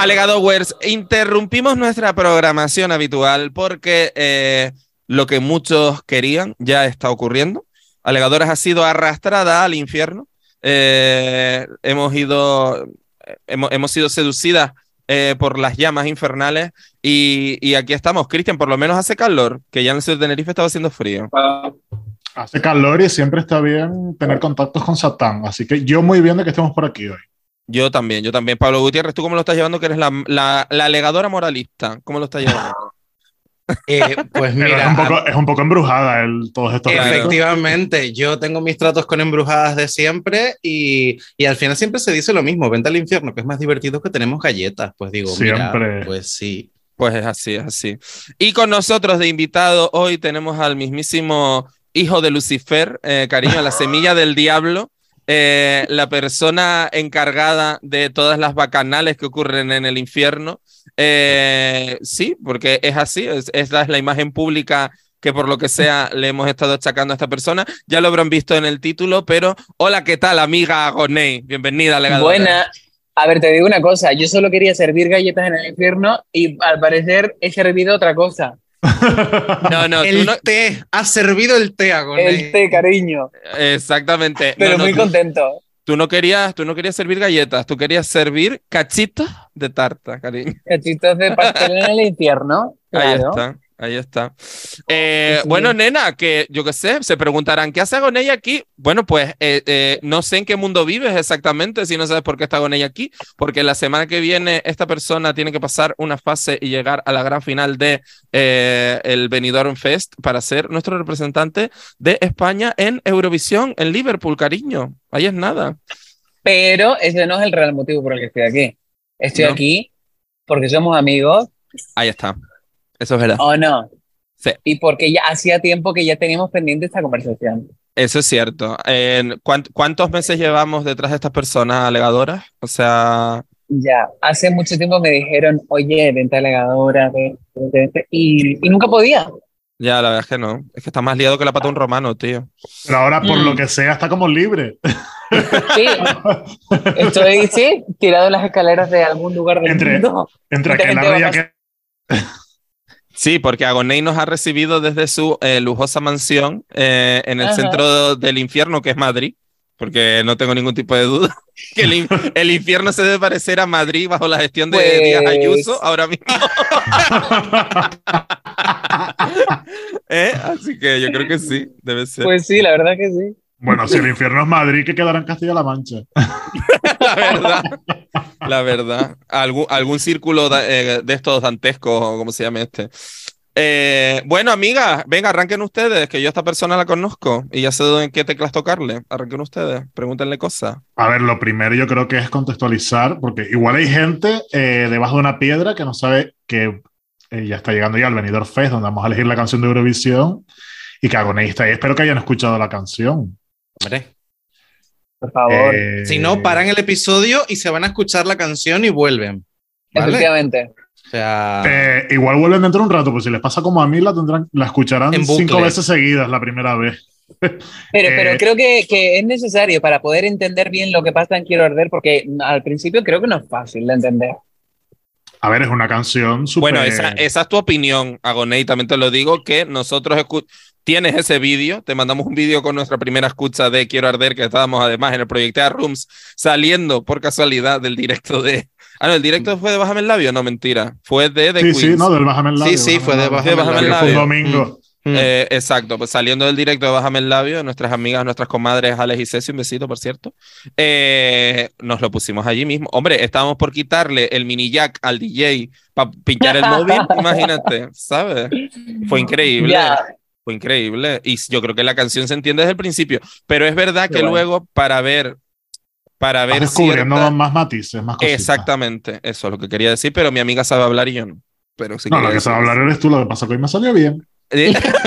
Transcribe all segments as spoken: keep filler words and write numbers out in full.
Alegadores, interrumpimos nuestra programación habitual porque eh, lo que muchos querían ya está ocurriendo. Alegadores ha sido arrastrada al infierno. Eh, hemos ido, hemos, hemos sido seducidas eh, por las llamas infernales y, y aquí estamos. Cristian, por lo menos hace calor, que ya en el sur de Tenerife estaba haciendo frío. Hace calor y siempre está bien tener contactos con Satán, así que yo muy bien de que estemos por aquí hoy. Yo también, yo también. Pablo Gutiérrez, ¿tú cómo lo estás llevando? Que eres la, la, la alegadora moralista. ¿Cómo lo estás llevando? Eh, pues mira, es un, poco, es un poco embrujada el, todos estos efectivamente, ritos. Yo tengo mis tratos con embrujadas de siempre y, y al final siempre se dice lo mismo, vente al infierno, que es más divertido que tenemos galletas. Pues digo, siempre. Mira, pues sí. Pues es así, es así. Y con nosotros de invitado hoy tenemos al mismísimo hijo de Lucifer, eh, cariño, la semilla del diablo. Eh, la persona encargada de todas las bacanales que ocurren en el infierno. Eh, sí, porque es así, es, esta es la imagen pública que por lo que sea le hemos estado achacando a esta persona. Ya lo habrán visto en el título, pero hola, ¿qué tal, amiga Agoney? Bienvenida, alegadora. Buena. A ver, te digo una cosa, yo solo quería servir galletas en el infierno y al parecer he servido otra cosa. No, no, el tú no... té, has servido el té, Agoney. El té, cariño. Exactamente. Pero no, no, muy tú, contento. Tú no, querías, tú no querías servir galletas, tú querías servir cachitos de tarta, cariño. Cachitos de pastel en el infierno. Claro. Ahí está, ahí está. Eh, sí. Bueno, nena, que yo qué sé, se preguntarán, ¿qué hace Agoney aquí? Bueno, pues eh, eh, no sé en qué mundo vives exactamente, si no sabes por qué está Agoney aquí, porque la semana que viene esta persona tiene que pasar una fase y llegar a la gran final de eh, el Benidorm Fest para ser nuestro representante de España en Eurovisión, en Liverpool, cariño. Ahí es nada. Pero ese no es el real motivo por el que estoy aquí. Estoy ¿No? aquí porque somos amigos. Ahí está. Eso es verdad. ¿O no? Sí. Y porque ya hacía tiempo que ya teníamos pendiente esta conversación. Eso es cierto. Eh, ¿cuánt ¿Cuántos meses llevamos detrás de estas personas alegadoras? O sea... Ya, hace mucho tiempo me dijeron, oye, vente alegadora, vente, vente, y, y nunca podía. Ya, la verdad es que no. Es que está más liado que la pata de un romano, tío. Pero ahora, por Mm. lo que sea, está como libre. Sí, estoy, sí, tirado en las escaleras de algún lugar del Entre, mundo. entre Mucha aquel gente lado y va a aquel... Sí, porque Agoney nos ha recibido desde su eh, lujosa mansión eh, en el Ajá. centro del infierno, que es Madrid, porque no tengo ningún tipo de duda que el, in el infierno se debe parecer a Madrid bajo la gestión de Pues- Díaz Ayuso ahora mismo. ¿Eh? Así que yo creo que sí, debe ser. Pues sí, la verdad que sí. Bueno, si el infierno es Madrid, que quedará en Castilla-La Mancha. La verdad, la verdad. Algún, algún círculo de, eh, de estos dantescos, o como se llame este. Eh, bueno, amigas, venga, arranquen ustedes, que yo a esta persona la conozco y ya sé en qué teclas tocarle. Arranquen ustedes, pregúntenle cosas. A ver, lo primero yo creo que es contextualizar, porque igual hay gente eh, debajo de una piedra que no sabe que eh, ya está llegando ya al Benidorm Fest, donde vamos a elegir la canción de Eurovisión, y que Agoney está ahí. Espero que hayan escuchado la canción. Hombre, Por favor. Eh, si no, paran el episodio y se van a escuchar la canción y vuelven. ¿Vale? Efectivamente. O sea, eh, igual vuelven dentro de un rato, pues si les pasa como a mí, la, tendrán, la escucharán En bucle. cinco veces seguidas la primera vez. Pero, Eh, pero creo que, que es necesario para poder entender bien lo que pasa en Quiero Arder, porque al principio creo que no es fácil de entender. A ver, es una canción súper... Bueno, esa, esa es tu opinión, Agoney, también te lo digo, que nosotros escu- tienes ese vídeo, te mandamos un vídeo con nuestra primera escucha de Quiero Arder, que estábamos además en el Proyectea Rooms, saliendo por casualidad del directo de... Ah, no, el directo fue de Bájame el Labio, no, mentira, fue de The Sí, Queens. sí, no, del Bájame el Labio. Sí, sí, fue de Bájame el Labio. Que fue un domingo. Mm. Eh, exacto, pues saliendo del directo de Bájame el Labio, nuestras amigas, nuestras comadres Alex y Ceci, un besito por cierto, eh, nos lo pusimos allí mismo. Hombre, estábamos por quitarle el mini jack al D J para pinchar el móvil, imagínate, ¿sabes? Fue increíble, Ya. fue increíble. Y yo creo que la canción se entiende desde el principio, pero es verdad Qué que bueno. luego para ver, para Vas ver descubriendo cierta- más matices, más cositas. Exactamente, eso es lo que quería decir, pero mi amiga sabe hablar y yo no. Pero sí No, quería lo que decir sabe hablar eso. eres tú, lo que pasa que hoy me salió bien. Eh,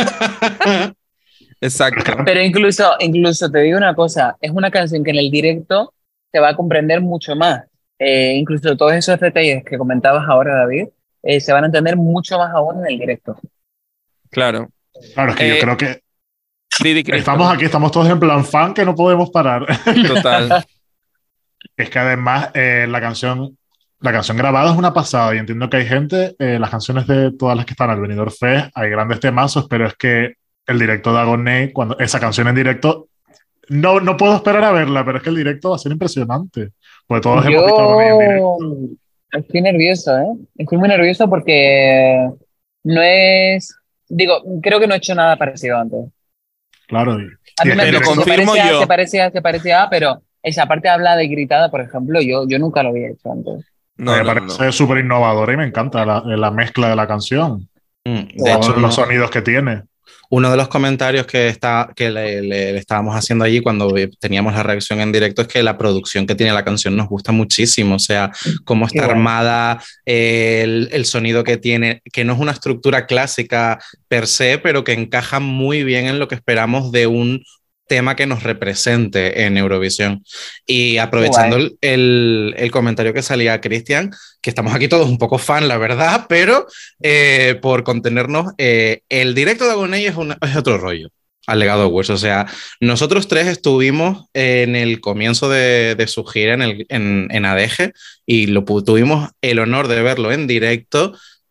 Exacto. Pero incluso, incluso te digo una cosa, es una canción que en el directo te va a comprender mucho más. Eh, incluso todos esos detalles que comentabas ahora, David, eh, se van a entender mucho más aún en el directo. Claro. Claro, es que Eh, yo creo que Didi Cristo. estamos aquí, estamos todos en plan fan que no podemos parar. Total. Es que además eh, la canción La canción grabada es una pasada y entiendo que hay gente, eh, las canciones de todas las que están al Benidorm Fest, hay grandes temazos, pero es que el directo de Agoné, cuando esa canción en directo, no, no puedo esperar a verla, pero es que el directo va a ser impresionante. Porque todos hemos visto a Agoné en Yo directo. estoy nervioso, ¿eh? Estoy muy nervioso porque no es, digo, creo que no he hecho nada parecido antes. Claro, y, A y mí es me que Te en lo se directo, confirmo parecía, se yo. parecía, se parecía, pero esa parte habla de gritada, por ejemplo, yo, yo nunca lo había hecho antes. a mí No, me no, no. parece súper innovadora y me encanta la, la mezcla de la canción, Mm, De Guau. hecho, todos los uno, sonidos que tiene. uno de los comentarios que, está, que le, le- le estábamos haciendo allí cuando vi- teníamos la reacción en directo es que la producción que tiene la canción nos gusta muchísimo, o sea, cómo Qué está guay. armada, eh, el, el sonido que tiene, que no es una estructura clásica per se, pero que encaja muy bien en lo que esperamos de un tema que nos represente en Eurovisión. Y Qué aprovechando guay. el, el- el comentario que salía Cristian, que estamos aquí todos un poco fan, la verdad, pero eh, por contenernos, eh, el directo de Agoné es, una- es otro rollo, al legado Awards. O sea, nosotros tres estuvimos en el comienzo de, de su gira en, el, en, en Adeje y lo, pu- tuvimos el honor de verlo en directo.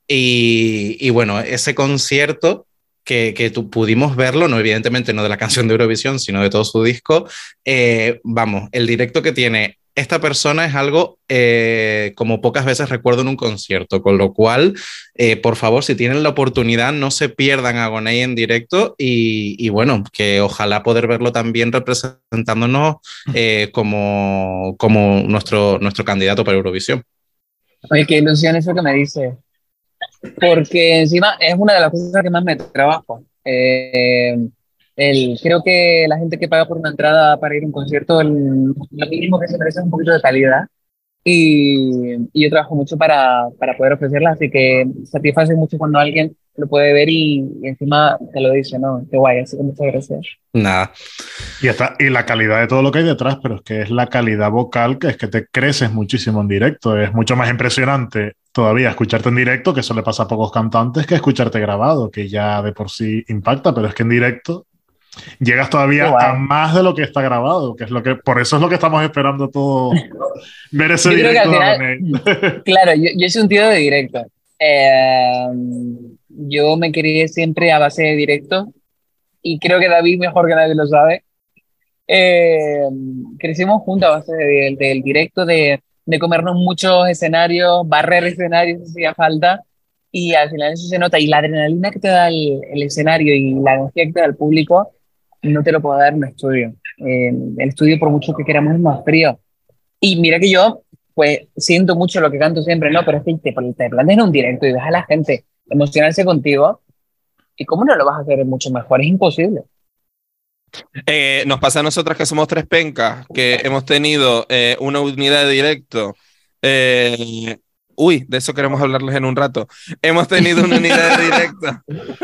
Y, y bueno, ese concierto que, que tu- pudimos verlo, no evidentemente no de la canción de Eurovisión, sino de todo su disco, eh, vamos, el directo que tiene esta persona es algo eh, como pocas veces recuerdo en un concierto, con lo cual, eh, por favor, si tienen la oportunidad, no se pierdan a Agoné en directo y, y bueno, que ojalá poder verlo también representándonos eh, como, como nuestro, nuestro candidato para Eurovisión. Oye, qué ilusión eso que me dices, porque encima es una de las cosas que más me trabajo. Eh, el, creo que la gente que paga por una entrada para ir a un concierto, el, lo mínimo que se merece es un poquito de calidad. Y, y yo trabajo mucho para, para poder ofrecerla, así que satisface mucho cuando alguien lo puede ver y, y encima te lo dice, ¿no? Qué guay, así que muchas gracias. Nada. Y, está, y la calidad de todo lo que hay detrás, pero es que es la calidad vocal, que es que te creces muchísimo en directo. Es mucho más impresionante todavía escucharte en directo, que eso le pasa a pocos cantantes, que escucharte grabado, que ya de por sí impacta, pero es que en directo llegas Qué todavía a guay. más de lo que está grabado, que es lo que, por eso es lo que estamos esperando todos, ver ese Yo creo que al directo de final, Agoné. claro, yo, yo soy un tío de directo. Eh, yo me crié siempre a base de directo y creo que David mejor que nadie lo sabe. Eh, crecimos juntos a base de- del directo, de, de comernos muchos escenarios, barrer escenarios si hacía falta, y al final eso se nota. Y la adrenalina que te da el, el escenario y la energía que te da el público, no te lo puedo dar en un estudio. Eh, el estudio, por mucho que queramos, es más frío. Y mira que yo, pues, siento mucho lo que canto siempre, ¿no? Pero es que te, te plantas en un directo y ves a la gente emocionarse contigo, ¿y cómo no lo vas a hacer mucho mejor? Es imposible. Eh, nos pasa a nosotras que somos tres pencas, que hemos tenido eh, una unidad de directo. eh, uy, de eso queremos hablarles en un rato. Hemos tenido una unidad de directo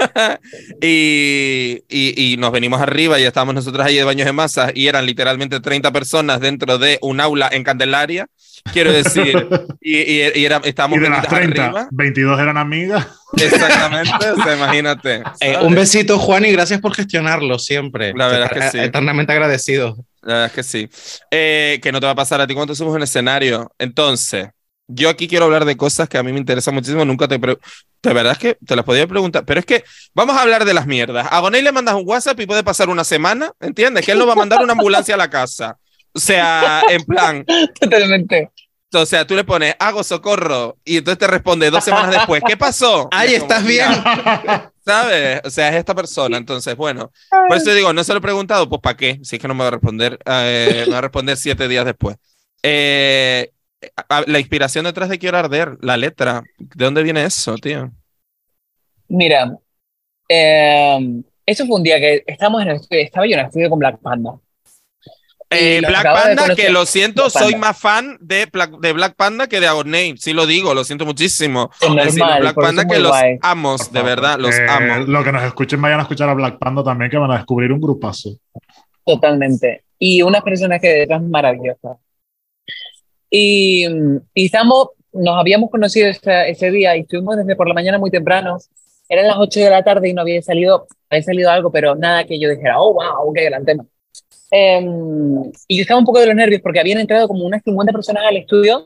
y, y, y nos venimos arriba y estábamos nosotros ahí de baños de masas y eran literalmente treinta personas dentro de un aula en Candelaria. Quiero decir, y, y, y era, estábamos Y de las vendidas treinta, arriba. veintidós eran amigas. Exactamente, o sea, imagínate. Eh, ¿sabes? un besito, Juan, y gracias por gestionarlo siempre. La verdad es que sí. Eternamente agradecido. La verdad es que sí. Eh, que no te va a pasar a ti cuando subes un escenario. Entonces, yo aquí quiero hablar de cosas que a mí me interesan muchísimo. Nunca te pre- de verdad es que te las podía preguntar. Pero es que vamos a hablar de las mierdas. A Gonei le mandas un WhatsApp y puede pasar una semana, ¿entiendes? Que él no va a mandar una ambulancia a la casa. O sea, en plan, Totalmente. o sea, tú le pones, hago socorro, y entonces te responde dos semanas después, ¿qué pasó? Y ¡Ay, es como, estás bien! "Mira", ¿sabes? O sea, es esta persona. Entonces, bueno, por eso digo, no se lo he preguntado, pues ¿para qué? Si es que no me va a responder, eh, me va a responder siete días después. Eh, a- la inspiración detrás de Quiero Arder, la letra, ¿de dónde viene eso, tío? Mira, eh, eso fue un día que estábamos en el estudio, estaba yo en el estudio con Black Panda. Y Eh, los Black acabo de Panda, conocer. que lo siento, Black soy Panda. más fan de, Pla- de Black Panda que de Agoney. Sí lo digo, lo siento muchísimo. Es Es decir, normal, Black por eso Panda es que muy los guay. amos, Por de favor. verdad, los Eh, amo. Lo que nos escuchen, vayan a escuchar a Black Panda también, que van a descubrir un grupazo. Totalmente. Y unas personas que detrás maravillosas. Y, y estamos, nos habíamos conocido ese, ese día y estuvimos desde por la mañana muy temprano. Eran las ocho de la tarde y no había salido, había salido algo, pero nada que yo dijera, oh, wow, qué gran tema. Eh, y yo estaba un poco de los nervios porque habían entrado como unas cincuenta personas al estudio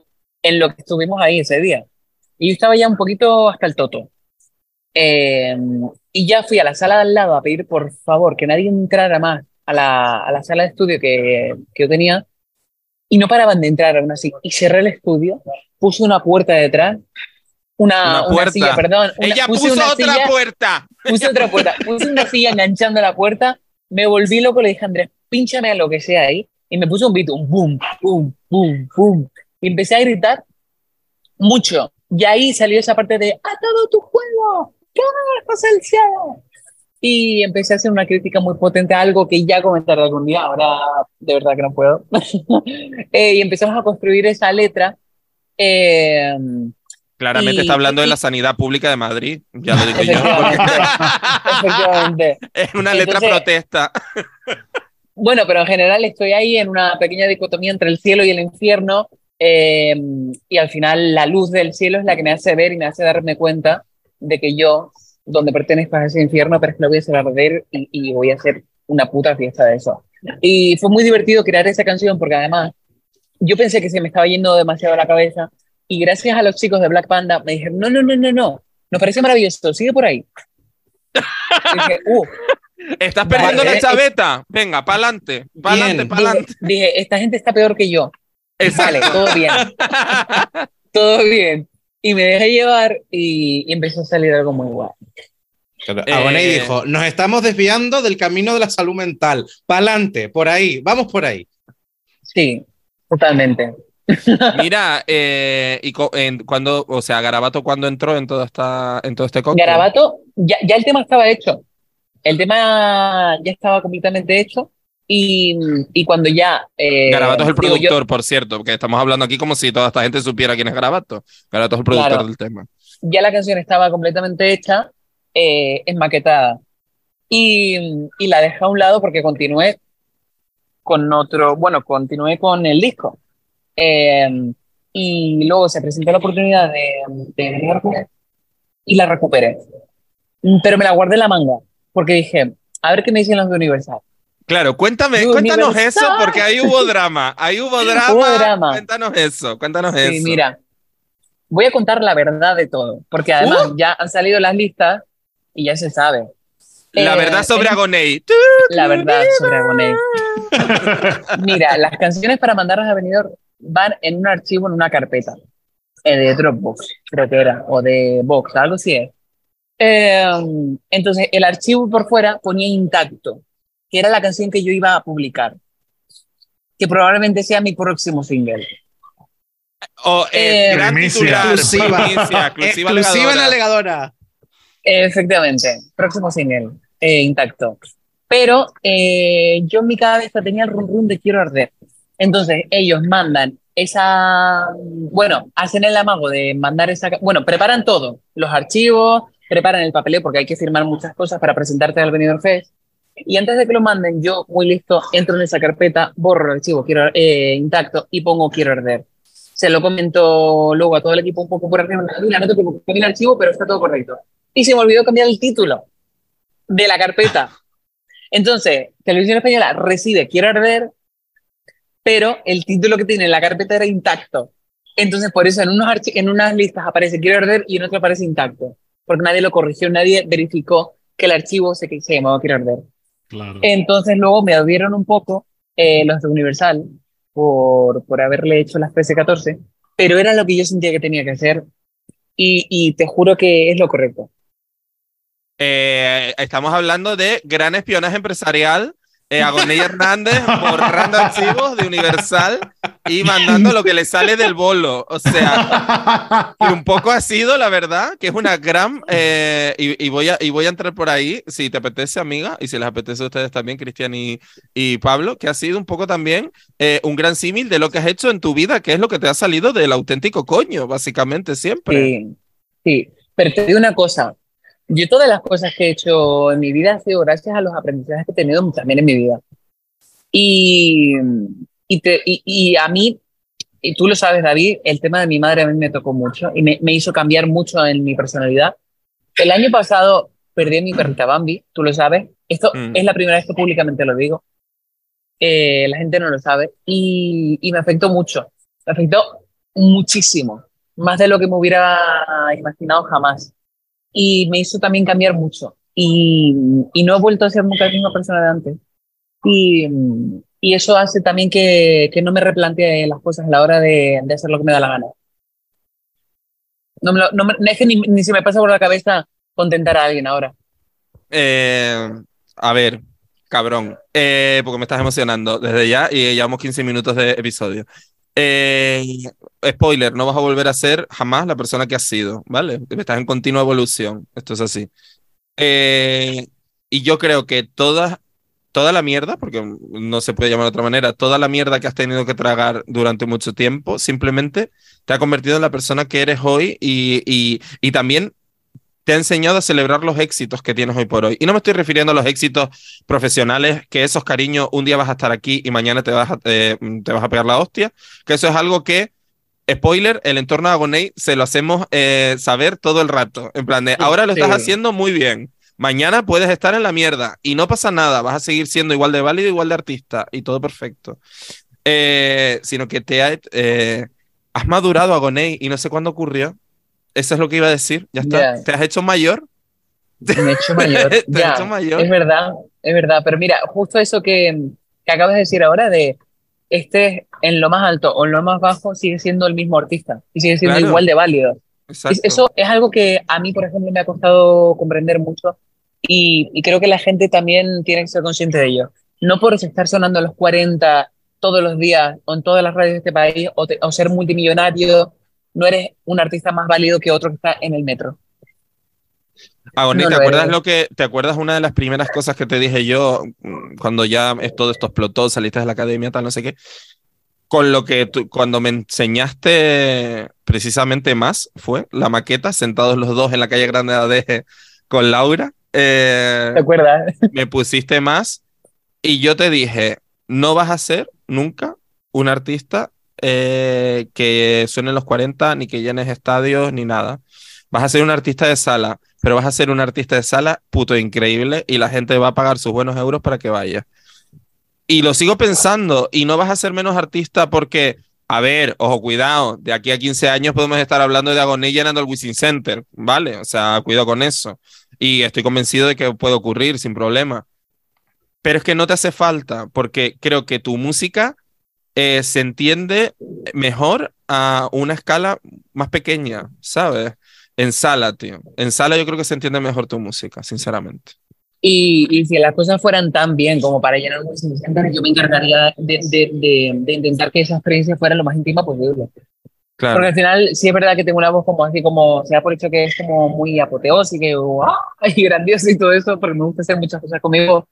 en lo que estuvimos ahí ese día. Y yo estaba ya un poquito hasta el toto. Eh, y ya fui a la sala de al lado a pedir por favor que nadie entrara más a la, a la sala de estudio que, que yo tenía, y no paraban de entrar aún así. Y cerré el estudio, puse una puerta detrás, una, Una puerta. una silla, perdón. Una, Ella puse puso una otra silla, puerta. Puse otra puerta, puse una silla enganchando la puerta, me volví loco, le dije a Andrés, pínchame a lo que sea ahí, y me puso un beat, un boom, boom, boom, boom, y empecé a gritar mucho. Y ahí salió esa parte de ¡a todo tu juego! ¡Qué pasa el cielo! Y empecé a hacer una crítica muy potente a algo que ya comentaré algún día, ahora de verdad que no puedo. eh, y empezamos a construir esa letra. Eh, Claramente y, está hablando y, de la sanidad pública de Madrid, ya lo digo yo. efectivamente, efectivamente. Es una letra Entonces, protesta. bueno, pero en general estoy ahí en una pequeña dicotomía entre el cielo y el infierno, eh, y al final la luz del cielo es la que me hace ver y me hace darme cuenta de que yo, donde pertenezco a ese infierno, pero es que lo voy a hacer arder y, y voy a hacer una puta fiesta de eso. Y fue muy divertido crear esa canción porque además yo pensé que se me estaba yendo demasiado la cabeza, y gracias a los chicos de Black Panda me dijeron, no, no, no, no, no, nos parece maravilloso, sigue por ahí. Y dije, uh, ¿Estás perdiendo vale, la eh, chaveta? Venga, pa'lante, pa'lante, Bien. pa'lante. dije, dije, esta gente está peor que yo. Exacto. Vale, todo bien, todo bien. Y me dejé llevar y, y empezó a salir algo muy guay. Eh, Agoney dijo, nos estamos desviando del camino de la salud mental. Pa'lante, por ahí, vamos por ahí. Sí, totalmente. Mira, eh, y co- en, cuando, o sea, Garabato cuando entró en todo, esta, en todo este cóctel. Garabato, ya, ya el tema estaba hecho. El tema ya estaba completamente hecho. Y, y cuando ya... Eh, Garabato es el digo, productor, yo, por cierto, porque estamos hablando aquí como si toda esta gente supiera quién es Garabato. Garabato es el productor claro, del tema. ya la canción estaba completamente hecha, eh, enmaquetada. Y, y la dejé a un lado porque continué con otro, bueno, continué con el disco. Eh, y luego se presentó la oportunidad de, de grabarla y la recuperé. Pero me la guardé en la manga porque dije, a ver qué me dicen los de Universal. Claro, cuéntame, Universal. cuéntanos eso, porque ahí hubo drama. Ahí hubo drama. Hubo drama. Cuéntanos eso, cuéntanos Sí, eso. mira, voy a contar la verdad de todo, porque además Uh, ya han salido las listas y ya se sabe. la Eh, verdad sobre en- Agoney. La verdad sobre Agoney. Mira, las canciones para mandarlas a Benidorm van en un archivo, en una carpeta, eh, de Dropbox, creo que era, o de Box, algo así es. Eh, entonces, el archivo por fuera ponía intacto, que era la canción que yo iba a publicar, que probablemente sea mi próximo single. Oh, eh, Eh, gran Primicia. titular. Exclusiva. Primicia, exclusiva Exclusiva en alegadora. alegadora. Efectivamente, próximo single, eh, intacto. Pero eh, yo en mi cabeza tenía el rum rum de quiero arder. Entonces ellos mandan esa, bueno, hacen el amago de mandar esa, bueno, preparan todo, los archivos, preparan el papeleo porque hay que firmar muchas cosas para presentarte al Benidorm Fest. Y antes de que lo manden, yo, muy listo, entro en esa carpeta, borro el archivo quiero, eh, intacto y pongo quiero arder. Se lo comento luego a todo el equipo un poco por arriba. Mira, no te preocupes, cambié el archivo, pero está todo correcto. Y se me olvidó cambiar el título de la carpeta. Entonces, Televisión Española recibe Quiero Arder, pero el título que tiene en la carpeta era intacto. Entonces, por eso en, unos archi- en unas listas aparece Quiero Arder y en otras aparece intacto. Porque nadie lo corrigió, nadie verificó que el archivo se, se llamaba Quiero Arder. Claro. Entonces, luego me abrieron un poco eh, los de Universal por, por haberle hecho las P C catorce, pero era lo que yo sentía que tenía que hacer y, y te juro que es lo correcto. Eh, estamos hablando de gran espionaje empresarial. Eh, Agoney Hernández borrando archivos de Universal y mandando lo que le sale del bolo. O sea, y un poco ha sido, la verdad, que es una gran... Eh, y, y, voy a, y voy a entrar por ahí, si te apetece, amiga, y si les apetece a ustedes también, Cristian y, y Pablo, que ha sido un poco también eh, un gran símil de lo que has hecho en tu vida, que es lo que te ha salido del auténtico coño, básicamente, siempre. Sí, sí. Pero te digo una cosa. Yo todas las cosas que he hecho en mi vida han sido gracias a los aprendizajes que he tenido también en mi vida. Y, y, te, y, y a mí, y tú lo sabes, David, el tema de mi madre a mí me tocó mucho y me, me hizo cambiar mucho en mi personalidad. El año pasado perdí a mi perrita Bambi, tú lo sabes. Esto Mm. es la primera vez que públicamente lo digo. Eh, la gente no lo sabe y, y me afectó mucho. Me afectó muchísimo, más de lo que me hubiera imaginado jamás. Y me hizo también cambiar mucho. Y, y no he vuelto a ser nunca la misma persona de antes. Y, y eso hace también que, que no me replantee las cosas a la hora de, de hacer lo que me da la gana. No, me lo, no, me, no es que ni, ni se me pasa por la cabeza contentar a alguien ahora. Eh, a ver, cabrón, eh, porque me estás emocionando desde ya y llevamos quince minutos de episodio. Eh, spoiler, no vas a volver a ser jamás la persona que has sido, ¿vale? Estás en continua evolución, esto es así. Eh, y yo creo que toda, toda la mierda, porque no se puede llamar de otra manera, toda la mierda que has tenido que tragar durante mucho tiempo, simplemente te ha convertido en la persona que eres hoy y, y, y también te ha enseñado a celebrar los éxitos que tienes hoy por hoy. Y no me estoy refiriendo a los éxitos profesionales, que esos, cariño, un día vas a estar aquí y mañana te vas a, eh, te vas a pegar la hostia, que eso es algo que, spoiler, el entorno de Agoney se lo hacemos eh, saber todo el rato. En plan de, ahora lo estás Sí. haciendo muy bien, mañana puedes estar en la mierda y no pasa nada, vas a seguir siendo igual de válido, igual de artista y todo perfecto. Eh, sino que te ha, eh, has madurado, Agoney, y no sé cuándo ocurrió. Eso es lo que iba a decir, ya está. Ya. ¿Te has hecho mayor? Me he hecho mayor. ¿Te has Ya, hecho mayor? es verdad, es verdad. Pero mira, justo eso que, que acabas de decir ahora de este en lo más alto o en lo más bajo sigue siendo el mismo artista y sigue siendo Claro, igual de válido. Es- exacto. Eso es algo que a mí, por ejemplo, me ha costado comprender mucho y, y creo que la gente también tiene que ser consciente de ello. No por estar sonando a los cuarenta todos los días o en todas las radios de este país o, te- o ser multimillonario, no eres un artista más válido que otro que está en el metro. Agoní, No ¿te lo acuerdas eres. lo que, te acuerdas una de las primeras cosas que te dije yo mm, cuando ya es- todo esto explotó, saliste de la academia, tal, no sé qué? Con lo que tú, cuando me enseñaste precisamente más, fue la maqueta, sentados los dos en la calle Grande de Adeje con Laura, ¿Te eh, acuerdas? me pusiste más y yo te dije, no vas a ser nunca un artista eh, que suene en los cuarenta, ni que llenes estadios, ni nada. Vas a ser un artista de sala, pero vas a ser un artista de sala puto increíble y la gente va a pagar sus buenos euros para que vaya. Y lo sigo pensando, y no vas a ser menos artista porque, a ver, ojo, cuidado, de aquí a quince años podemos estar hablando de Agoné llenando el Wizzing Center, ¿vale? O sea, cuidado con eso. Y estoy convencido de que puede ocurrir sin problema. Pero es que no te hace falta, porque creo que tu música eh, se entiende mejor a una escala más pequeña, ¿sabes? En sala, tío. En sala yo creo que se entiende mejor tu música, sinceramente. Y, y si las cosas fueran tan bien como para llenar un Wizzing Center, yo me encargaría de, de, de, de intentar que esa experiencia fuera lo más íntima posible. Porque Claro. al final sí es verdad que tengo una voz como así, como, se da por hecho que es como muy apoteósica y, ¡guau! Y grandiosa y todo eso, porque me gusta hacer muchas cosas conmigo,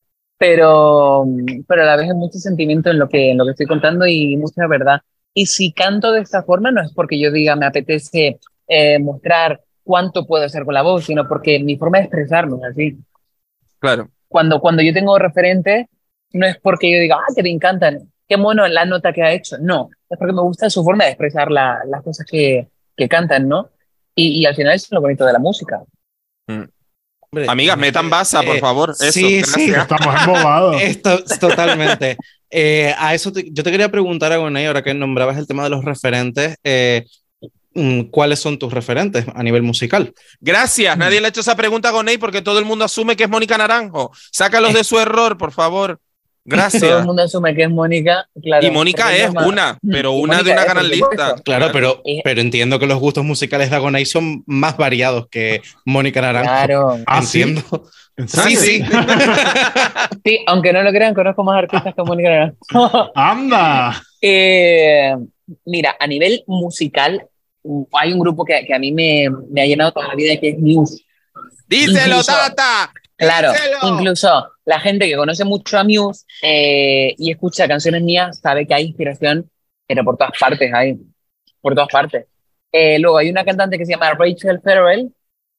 pero, pero a la vez hay mucho sentimiento en lo que, en lo que estoy contando y mucha verdad. Y si canto de esta forma, no es porque yo diga me apetece eh, mostrar cuánto puedo hacer con la voz, sino porque mi forma de expresarme es así. Claro. Cuando, cuando yo tengo referentes, no es porque yo diga, ah, que me encantan, qué mono la nota que ha hecho. No, es porque me gusta su forma de expresar la, las cosas que, que cantan, ¿no? Y, y al final es lo bonito de la música. Mm. Hombre, Amigas, es metan que, baza, por eh, favor. Eso, sí, sí, Que gracias. estamos embobados. esto totalmente. Eh, a eso te- yo te quería preguntar, Agoney, ahora que nombrabas el tema de los referentes, eh, mm, ¿cuáles son tus referentes a nivel musical? Gracias. Nadie le ha hecho esa pregunta a Gonei porque todo el mundo asume que es Mónica Naranjo. Sácalos de su error, por favor. Todo el Gracias. mundo asume que es Mónica, Y claro, Mónica porque es es la más... una, pero Y una de Mónica una es, por gran lista. supuesto. Claro, pero, Es- pero entiendo que los gustos musicales de Agoney son más variados que Mónica Naranjo. claro. ¿Ah, sí? Entiendo. ¿En Ah, Sí, serio? sí. sí. Sí, aunque no lo crean, conozco más artistas que Mónica Naranjo. ¡Anda! Eh, mira, a nivel musical, hay un grupo que, que a mí me, me ha llenado toda la vida que es Muse. Díselo, Incluso, Tata. claro, Díselo. incluso la gente que conoce mucho a Muse eh, y escucha canciones mías sabe que hay inspiración, pero por todas partes hay, por todas partes. Eh, luego hay una cantante que se llama Rachel Ferrell,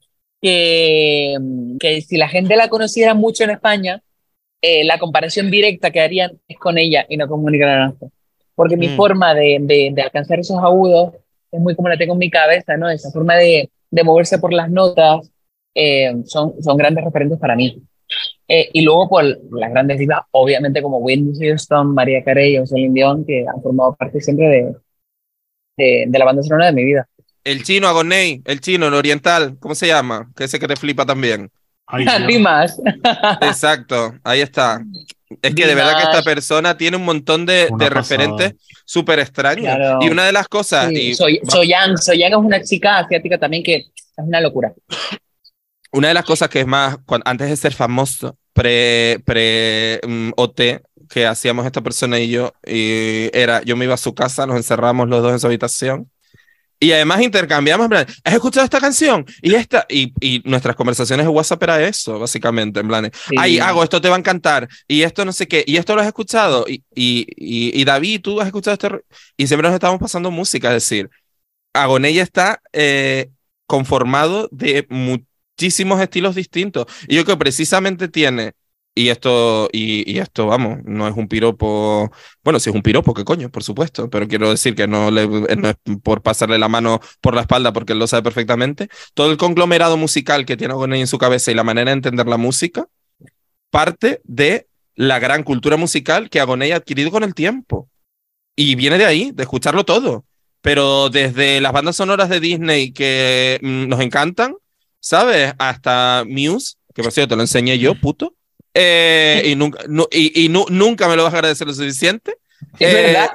que, que si la gente la conociera mucho en España, eh, la comparación directa que harían es con ella y no con Mónica Naranjo. Porque mi Mm. forma de, de, de alcanzar esos agudos es muy como la tengo en mi cabeza, ¿no? Esa forma de, de moverse por las notas eh, son, son grandes referentes para mí. Eh, y luego por las grandes divas, obviamente como Whitney Houston, María Carey o Celine Dion, que han formado parte siempre de, de, de la banda sonora de mi vida. El chino, Agoney, el chino, el oriental, ¿cómo se llama? Que ese que te flipa también. Ay, Dimas. Exacto, ahí está. Es que de verdad que esta persona tiene un montón de, de referentes súper extraños. Claro. Y una de las cosas... Sí, y, soy, Soyang, Soyang es una chica asiática también que es una locura. Una de las cosas que es más, cuando, antes de ser famoso, pre, pre um, O T, que hacíamos esta persona y yo, y era, yo me iba a su casa, nos encerramos los dos en su habitación, y además intercambiamos, en plan, ¿has escuchado esta canción? Y esta, y, y nuestras conversaciones de WhatsApp era eso, básicamente, en plan, sí. Ay, hago, esto te va a encantar, y esto no sé qué, y esto lo has escuchado, y, y, y, y David, ¿tú has escuchado este? Y siempre nos estábamos pasando música, es decir, Agoney está eh, conformado de muchísimos estilos distintos, y yo creo que precisamente tiene, y esto, y, y esto, vamos, no es un piropo, bueno, si es un piropo, ¿qué coño? Por supuesto, pero quiero decir que no, le, no es por pasarle la mano por la espalda, porque él lo sabe perfectamente. Todo el conglomerado musical que tiene Agoney en su cabeza y la manera de entender la música parte de la gran cultura musical que Agoney ha adquirido con el tiempo. Y viene de ahí, de escucharlo todo. Pero desde las bandas sonoras de Disney que mm, nos encantan, ¿sabes? Hasta Muse, que por cierto te lo enseñé yo, puto. Eh, y nunca, no, y, y no, nunca me lo vas a agradecer lo suficiente. Es eh, verdad.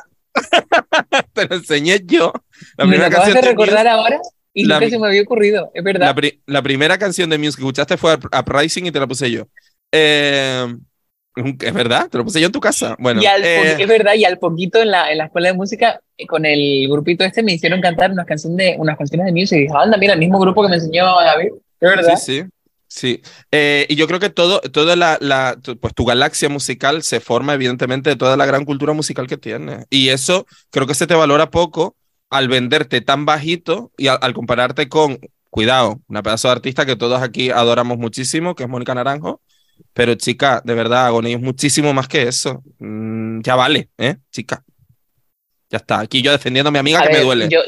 Te lo enseñé yo. La me lo acabas de recordar Muse, ahora y la, nunca se me había ocurrido. Es verdad. La, pri la primera canción de Muse que escuchaste fue Uprising y te la puse yo. Eh, es verdad, te lo puse yo en tu casa. Bueno, y al eh, es verdad, y al poquito en la, en la escuela de música, con el grupito este, me hicieron cantar unas canciones de, unas canciones de Muse y dije, anda, mira, el mismo grupo que me enseñó David. Es verdad. Sí, sí. Sí, eh, y yo creo que todo, toda la, la, pues tu galaxia musical se forma evidentemente de toda la gran cultura musical que tienes. Y eso creo que se te valora poco al venderte tan bajito y al, al compararte con, cuidado, una pedazo de artista que todos aquí adoramos muchísimo, que es Mónica Naranjo. Pero chica, de verdad, Agoney es muchísimo más que eso. Mm, ya vale, ¿eh, chica? Ya está, aquí yo defendiendo a mi amiga a que ver, me duele. Yo,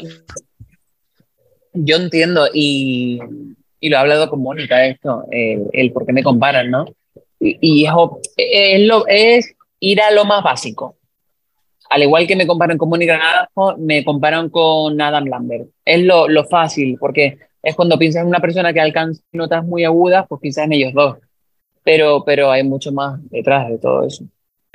yo entiendo y... y lo he hablado con Mónica esto, el, el por qué me comparan, ¿no? Y, y es, es, lo, es ir a lo más básico. Al igual que me comparan con Mónica Naranjo, me comparan con Adam Lambert. Es lo, lo fácil, porque es cuando piensas en una persona que alcanza notas muy agudas, pues piensas en ellos dos. Pero, pero hay mucho más detrás de todo eso.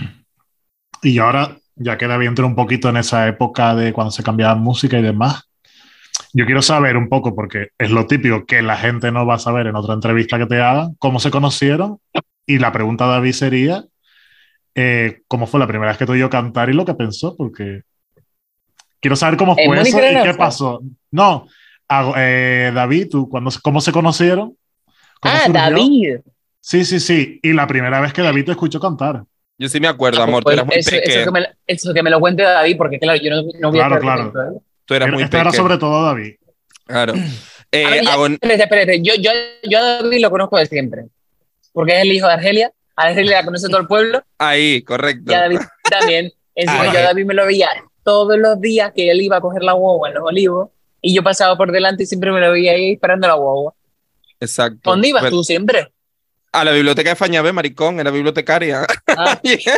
Y ahora, ya que David entró un poquito en esa época de cuando se cambiaba música y demás, yo quiero saber un poco, porque es lo típico que la gente no va a saber en otra entrevista que te hagan, cómo se conocieron. Y la pregunta de David sería, eh, ¿cómo fue la primera vez que te oyó cantar y lo que pensó? Porque quiero saber cómo fue eso y qué pasó. No, eh, David, ¿tú, cuando, ¿cómo se conocieron? ¿Cómo ah, surgió? David. Sí, sí, sí. Y la primera vez que David te escuchó cantar. Yo sí me acuerdo, amor, pues, tú eras muy eso, pequeño. Eso que, me, eso que me lo cuente David, porque claro, yo no, no voy claro, a claro. Claro, ¿eh? Tú eras muy Esto era sobre todo David. Claro. Eh, a ver, ya, Agon... espérate, espérate. Yo, yo, yo a David lo conozco de siempre. Porque es el hijo de Argelia. A Argelia la conoce todo el pueblo. Ahí, correcto. Y a David también. Encima, yo a David me lo veía todos los días que él iba a coger la guagua en Los Olivos. Y yo pasaba por delante y siempre me lo veía ahí esperando la guagua. Exacto. ¿Dónde ibas Pero... tú siempre? A la biblioteca de Fañabé, maricón, era bibliotecaria. Ah.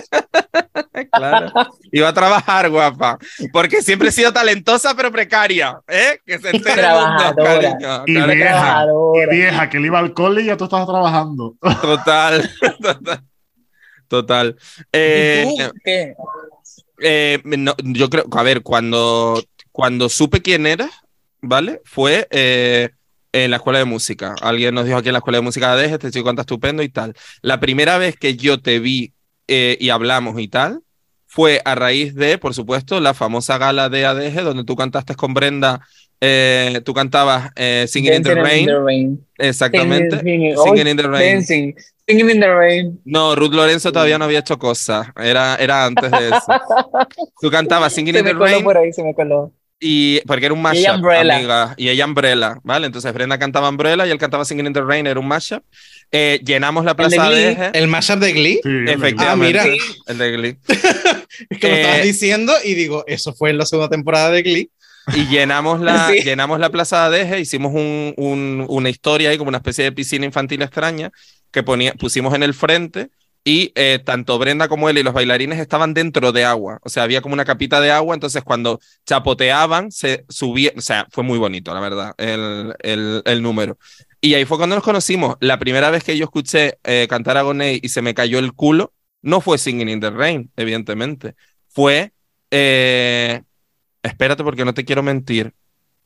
Claro. Iba a trabajar, guapa. Porque siempre he sido talentosa, pero precaria. ¿Eh? Que se entere trabajadora. El mundo, y, claro, vieja, y vieja, que él iba al cole y ya tú estabas trabajando. Total. Total. Total. Eh, ¿Y tú qué? Eh, no, yo creo, a ver, cuando, cuando supe quién era, ¿vale? Fue... Eh, en la escuela de música. Alguien nos dijo aquí en la escuela de música de este chico canta estupendo y tal. La primera vez que yo te vi eh, y hablamos y tal, fue a raíz de, por supuesto, la famosa gala de A D G, donde tú cantaste con Brenda, eh, tú cantabas eh, Singing in the, in the Rain. Exactamente. Singing, singing. Singing in the Rain. Dancing. Singing in the Rain. No, Ruth Lorenzo todavía no había hecho cosas. Era, era antes de eso. Tú cantabas Singing se in me the coló Rain. Por ahí, se me coló. Y porque era un mashup, y ella Umbrella. amiga, y ella Umbrella, ¿vale? Entonces Brenda cantaba Umbrella y él cantaba Singing in the Rain, era un mashup. Eh, llenamos la plaza ¿El de de Glee? ¿El mashup de Glee? Sí, efectivamente. Ah, mira. El de Glee. Es que lo estabas eh, diciendo y digo, eso fue en la segunda temporada de Glee. Y llenamos la, sí. llenamos la plaza de Deje, hicimos un, un, una historia ahí, como una especie de piscina infantil extraña, que ponía, pusimos en el frente y eh, tanto Brenda como él y los bailarines estaban dentro de agua, o sea, había como una capita de agua, entonces cuando chapoteaban se subía, o sea, fue muy bonito, la verdad, el, el, el número. Y ahí fue cuando nos conocimos. La primera vez que yo escuché eh, cantar a Agoné y se me cayó el culo, no fue Singing in the Rain, evidentemente, fue, eh, espérate porque no te quiero mentir,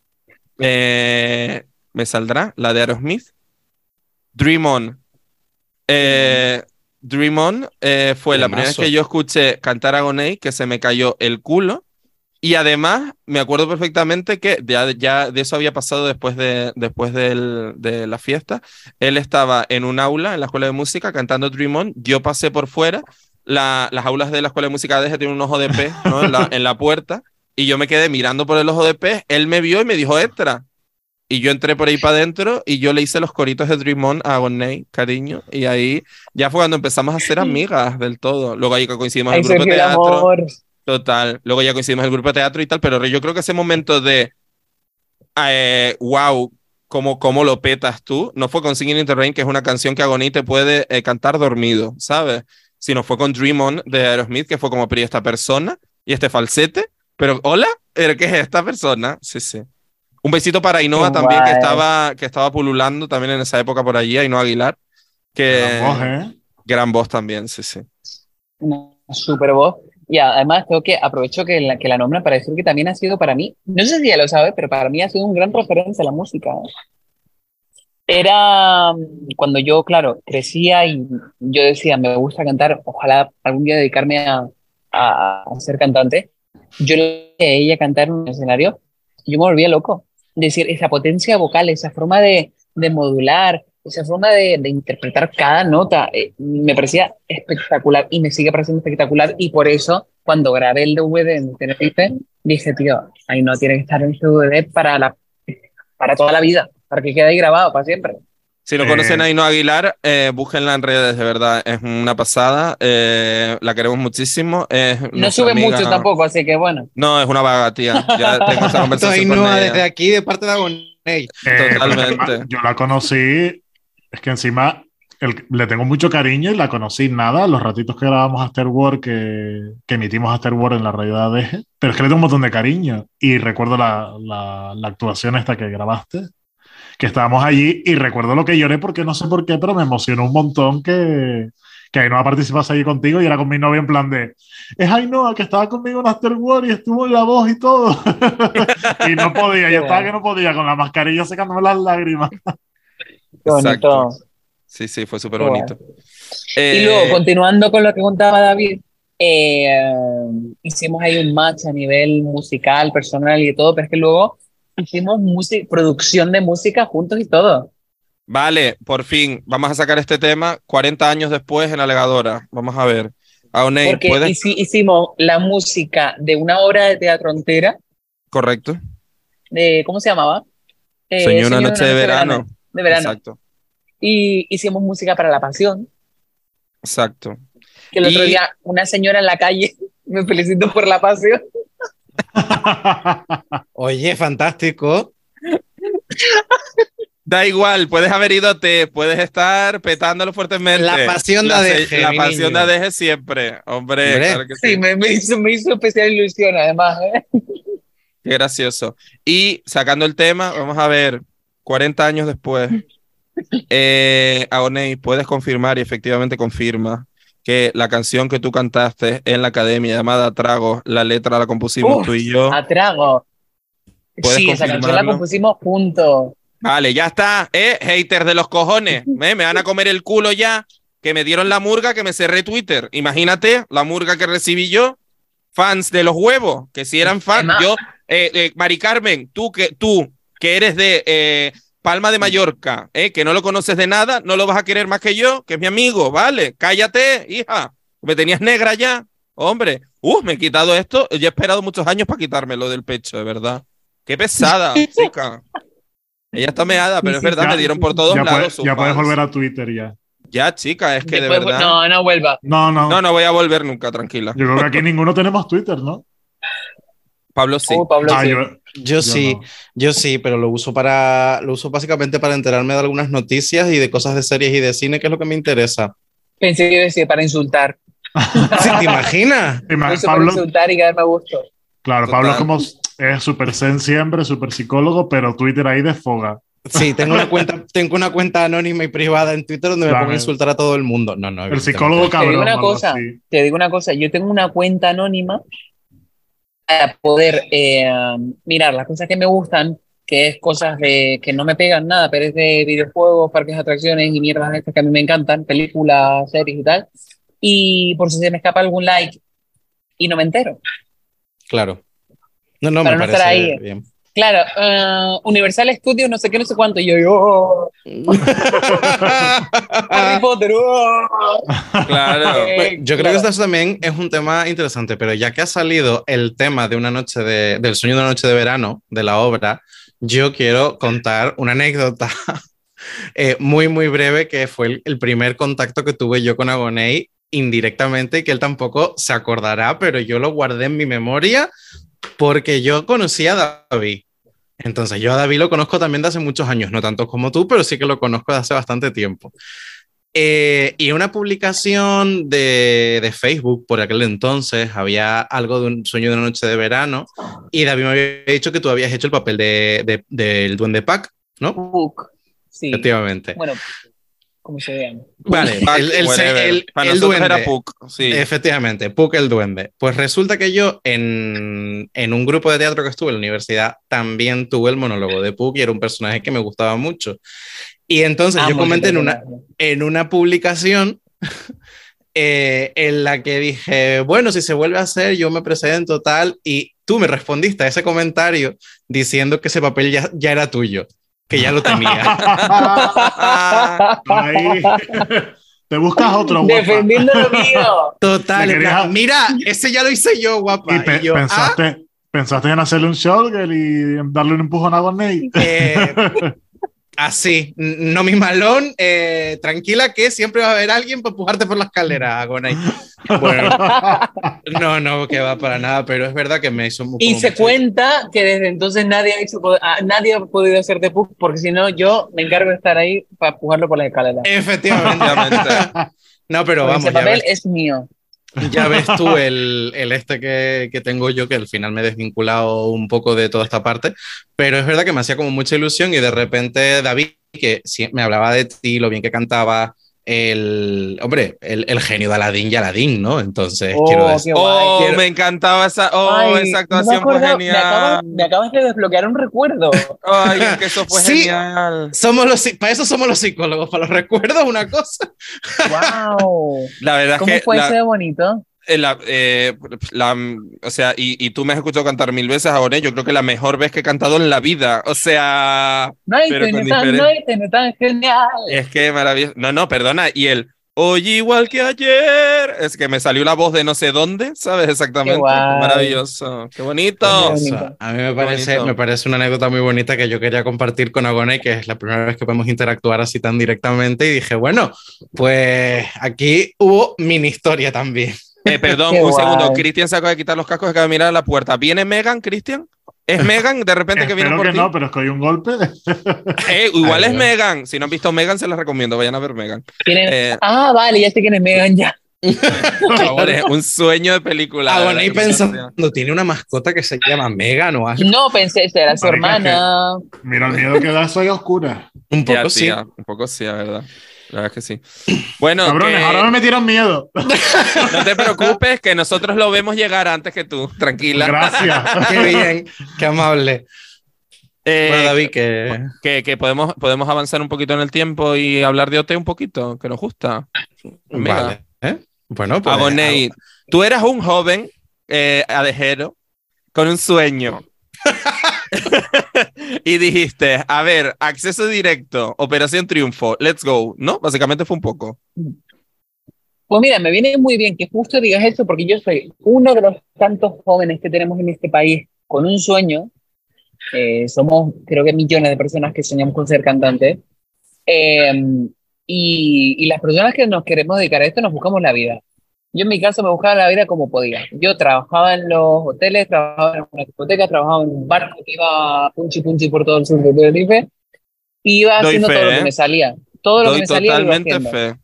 eh, ¿me saldrá? La de Aerosmith, Dream On. Eh, Dream On eh, fue la primera vez que yo escuché cantar a Agoné, que se me cayó el culo. Y además, me acuerdo perfectamente que ya, ya de eso había pasado después, de, después del, de la fiesta. Él estaba en un aula en la escuela de música cantando Dream On. Yo pasé por fuera. La, las aulas de la escuela de música de tienen un ojo de pez, ¿no? en, la, en la puerta. Y yo me quedé mirando por el ojo de pez. Él me vio y me dijo, extra. Y yo entré por ahí para adentro y yo le hice los coritos de Dream On a Agoné, cariño. Y ahí ya fue cuando empezamos a ser amigas del todo. Luego ahí coincidimos en el grupo de teatro. Amor. Total. Luego ya coincidimos en el grupo de teatro y tal. Pero yo creo que ese momento de eh, wow, cómo, cómo lo petas tú, no fue con Singing in the Rain, que es una canción que Agoné te puede eh, cantar dormido, ¿sabes? Sino fue con Dream On de Aerosmith, que fue como, pero ¿y esta persona? ¿Y este falsete? Pero, ¿hola? ¿Qué es esta persona? Sí, sí. Un besito para Ainhoa también, que estaba, que estaba pululando también en esa época por allí, Ainhoa Aguilar. Que, gran voz, ¿eh? Gran voz también, sí, sí. Una super voz. Y además tengo que, aprovecho que la, que la nombran para decir que también ha sido para mí, no sé si ya lo sabe, pero para mí ha sido un gran referente a la música, ¿eh? Era cuando yo, claro, crecía y yo decía, me gusta cantar, ojalá algún día dedicarme a, a, a ser cantante. Yo le a ella cantar en un escenario, yo me volvía loco. Decir, esa potencia vocal, esa forma de, de modular, esa forma de, de interpretar cada nota, eh, me parecía espectacular y me sigue pareciendo espectacular. Y por eso, cuando grabé el D V D en Tenerife, dije, tío, ahí no tiene que estar en este D V D para, la, para toda la vida, para que quede ahí grabado para siempre. Si no eh, conocen a Ainhoa Aguilar, eh, búsquenla en redes, de verdad, es una pasada, eh, la queremos muchísimo. Es no sube amiga... mucho tampoco, así que bueno. No, es una vaga, tía, ya tengo esa conversación con ella. Desde aquí, de parte de Agoné. Eh, Totalmente. Yo la conocí, es que encima el, le tengo mucho cariño y la conocí nada, los ratitos que grabamos Afterwork, que, que emitimos Afterwork en la radio de A D G, pero es que le tengo un montón de cariño y recuerdo la, la, la actuación esta que grabaste, que estábamos allí y recuerdo lo que lloré porque no sé por qué, pero me emocionó un montón que, que Ainhoa participase allí contigo y era con mi novia en plan de es Ainhoa que estaba conmigo en Afterwork y estuvo en la voz y todo y no podía, yo estaba que no podía con la mascarilla secándome las lágrimas. Qué bonito. Sí, sí, fue súper bonito. Bueno. Eh, y luego, continuando con lo que contaba David, eh, hicimos ahí un match a nivel musical, personal y todo, pero es que luego hicimos música, producción de música juntos y todo. Vale, por fin, vamos a sacar este tema cuarenta años después en Alegadora. Vamos a ver. Agoné, Porque ¿puedes? hici hicimos la música de una obra de teatro entera. Correcto. De, ¿cómo se llamaba? Eh, Soñé una, una noche de verano. verano. De verano. Exacto. Y hicimos música para La Pasión. Exacto. Que el y... otro día una señora en la calle me felicitó por La Pasión. Oye, fantástico. Da igual, puedes haber ido te, puedes estar petándolo fuertemente. La pasión de A D G. La pasión de A D G siempre, hombre. hombre. Claro que sí, sí. Me, me, hizo, me hizo especial ilusión, además. ¿eh? Qué gracioso. Y sacando el tema, vamos a ver, cuarenta años después, eh, Agoné, puedes confirmar, y efectivamente confirma, que la canción que tú cantaste en la academia llamada Trago, la letra la compusimos Uf, tú y yo. A Trago. Sí, esa canción la compusimos juntos. Vale, ya está, ¿eh? Haters de los cojones, ¿eh? Me van a comer el culo ya, que me dieron la murga, que me cerré Twitter. Imagínate la murga que recibí yo, fans de los huevos, que si eran fans, yo, eh, eh, Mari Carmen, tú que, tú, que eres de eh, Palma de Mallorca, ¿eh? Que no lo conoces de nada, no lo vas a querer más que yo, que es mi amigo, ¿vale? Cállate, hija, me tenías negra ya, hombre. Uh, me he quitado esto, yo he esperado muchos años para quitármelo del pecho, de verdad. Qué pesada, chica. Ella está meada, pero es verdad, ya, me dieron por todos ya lados. Puede, ya puedes volver a Twitter ya. Ya, chica, es que Después, de verdad. No, no vuelva. No, no. No, no voy a volver nunca, tranquila. Yo creo que aquí ninguno tenemos Twitter, ¿no? Pablo sí. Oh, Pablo ah, sí. Yo, yo, yo sí, no. yo sí, pero lo uso para, lo uso básicamente para enterarme de algunas noticias y de cosas de series y de cine, que es lo que me interesa. Pensé que iba a decir para insultar. Sí, ¿te imaginas? Ima- Eso para Pablo, insultar y quedarme a gusto. claro, Total. Pablo como es súper zen siempre, súper psicólogo, pero Twitter ahí desfoga. Sí, tengo una cuenta, tengo una cuenta anónima y privada en Twitter donde me Dame. pongo a insultar a todo el mundo. No, no, El evidentemente. psicólogo Te cabrón. digo una o algo cosa, así. te digo una cosa, yo tengo una cuenta anónima para poder eh, mirar las cosas que me gustan, que es cosas de que no me pegan nada, pero es de videojuegos, parques de atracciones y mierdas estas que a mí me encantan, películas, series y tal. Y por si se me escapa algún like y no me entero. Claro. No, no, Para me no estar parece ahí. bien. Claro, eh, Universal Studios, no sé qué, no sé cuánto. Y yo, yo, Harry Potter. oh. Claro. Eh, Yo creo claro. que esto también es un tema interesante, pero ya que ha salido el tema de una noche de, del sueño de una noche de verano, de la obra, yo quiero contar una anécdota eh, muy, muy breve, que fue el, el primer contacto que tuve yo con Agoney indirectamente, que él tampoco se acordará, pero yo lo guardé en mi memoria porque yo conocí a David. Entonces, yo a David lo conozco también de hace muchos años, no tanto como tú, pero sí que lo conozco de hace bastante tiempo. Eh, y una publicación de, de Facebook por aquel entonces, había algo de un sueño de una noche de verano, y David me había dicho que tú habías hecho el papel de, de, del Duende Pac, ¿no? Puck. Sí. Efectivamente. Bueno, ¿cómo se llama? Vale, Puck, el, el, whatever. el, Para el nosotros duende. era Puck, sí. Efectivamente, Puck el duende. Pues resulta que yo en, en un grupo de teatro que estuve en la universidad también tuve el monólogo de Puck y era un personaje que me gustaba mucho. Y entonces Amo yo comenté ese en una, personaje. en una publicación eh, en la que dije, bueno, si se vuelve a hacer, yo me presento tal, y tú me respondiste a ese comentario diciendo que ese papel ya, ya era tuyo, que ya lo tenía. Ahí. Te buscas otro, guapa. Defendiendo lo mío. Total, Le en querías- plan, mira, ese ya lo hice yo, guapa. Y, pe- Y yo, ah, pensaste, pensaste en hacerle un shotgun y en darle un empujón a Gorney. eh, así, n- no mi malón, eh, tranquila que siempre va a haber alguien para empujarte por la escalera, Agonay. Bueno, no, no, que va para nada, pero es verdad que me hizo mu- Y como se mucho- cuenta que desde entonces nadie ha, hecho, ah, nadie ha podido hacer de Puck, porque si no, yo me encargo de estar ahí para empujarlo por la escalera. Efectivamente. Efectivamente. No, pero Porque vamos, ese ya papel ves, es mío. ya ves tú el, el este que, que tengo yo, que al final me he desvinculado un poco de toda esta parte, pero es verdad que me hacía como mucha ilusión y de repente David, que sí, me hablaba de ti, lo bien que cantaba, el, hombre, el, el genio de Aladín y Aladín, ¿no? Entonces, Oh, quiero decir... qué guay. Oh, Quiero- me encantaba esa, oh, Ay, esa no me actuación fue acuerdo, me acabas, genial. me acabas de desbloquear un recuerdo. Ay, es que eso fue Sí. genial. Somos los, psi- para eso somos los psicólogos, para los recuerdos una cosa. Wow. La verdad ¿Cómo es que fue la- ese de bonito? eh, la, eh, la- o sea, y, y tú me has escuchado cantar mil veces ahora, yo creo que la mejor vez que he cantado en la vida, o sea, No hay pero que con tan, diferen- no hay que tan genial. es que maravilloso. No, no, perdona, y el hoy igual que ayer, es que me salió la voz de no sé dónde, ¿sabes? Exactamente. Qué guay. Maravilloso, qué bonito. Qué Hermoso. bonito. A mí me parece, bonito. me parece una anécdota muy bonita que yo quería compartir con Agoney, que es la primera vez que podemos interactuar así tan directamente, y dije, bueno, pues aquí hubo mini historia también. Eh, perdón, Qué un guay. segundo. Cristian se acaba de quitar los cascos y acaba de mirar a la puerta. ¿Viene Megan, Cristian? ¿Es Megan de repente que viene Espero por que ti? no, pero es que hay un golpe. Eh, igual Ay, es Dios. Megan. Si no han visto Megan, se las recomiendo. Vayan a ver Megan. ¿Quién es? Eh, Ah, vale, ya sé quién es Megan ya. por favor, es un sueño de película. de Agoney verdad, pensando, ¿tiene una mascota que se llama Megan o algo? No, pensé, esta era su Marica, hermana. Mira el miedo que da, soy oscura. Un Ya, poco sí. tía, un poco sí, la verdad. La verdad es que sí. Bueno, Cabrones, que ahora me metieron miedo. no te preocupes, que nosotros lo vemos llegar antes que tú. Tranquila. Gracias. Qué bien, qué amable. Eh, Bueno, David, que... que, que podemos, podemos avanzar un poquito en el tiempo y hablar de O T un poquito, que nos gusta. Amiga. Vale. ¿eh? Bueno, pues... Agoney, tú eras un joven eh, adejero con un sueño. Y dijiste, a ver, acceso directo, Operación Triunfo, let's go, ¿no? Básicamente fue un poco. Pues mira, me viene muy bien que justo digas eso porque yo soy uno de los tantos jóvenes que tenemos en este país con un sueño. Eh, somos, creo que millones de personas que soñamos con ser cantantes. Eh, y, y las personas que nos queremos dedicar a esto nos buscamos la vida. Yo en mi caso me buscaba la vida como podía. Yo trabajaba en los hoteles, trabajaba en una discoteca, trabajaba en un barco que iba punchi punchi por todo el sur de Tenerife y iba Doy haciendo fe, todo lo ¿eh? que me salía. Todo lo que Doy me salía lo iba totalmente haciendo. fe.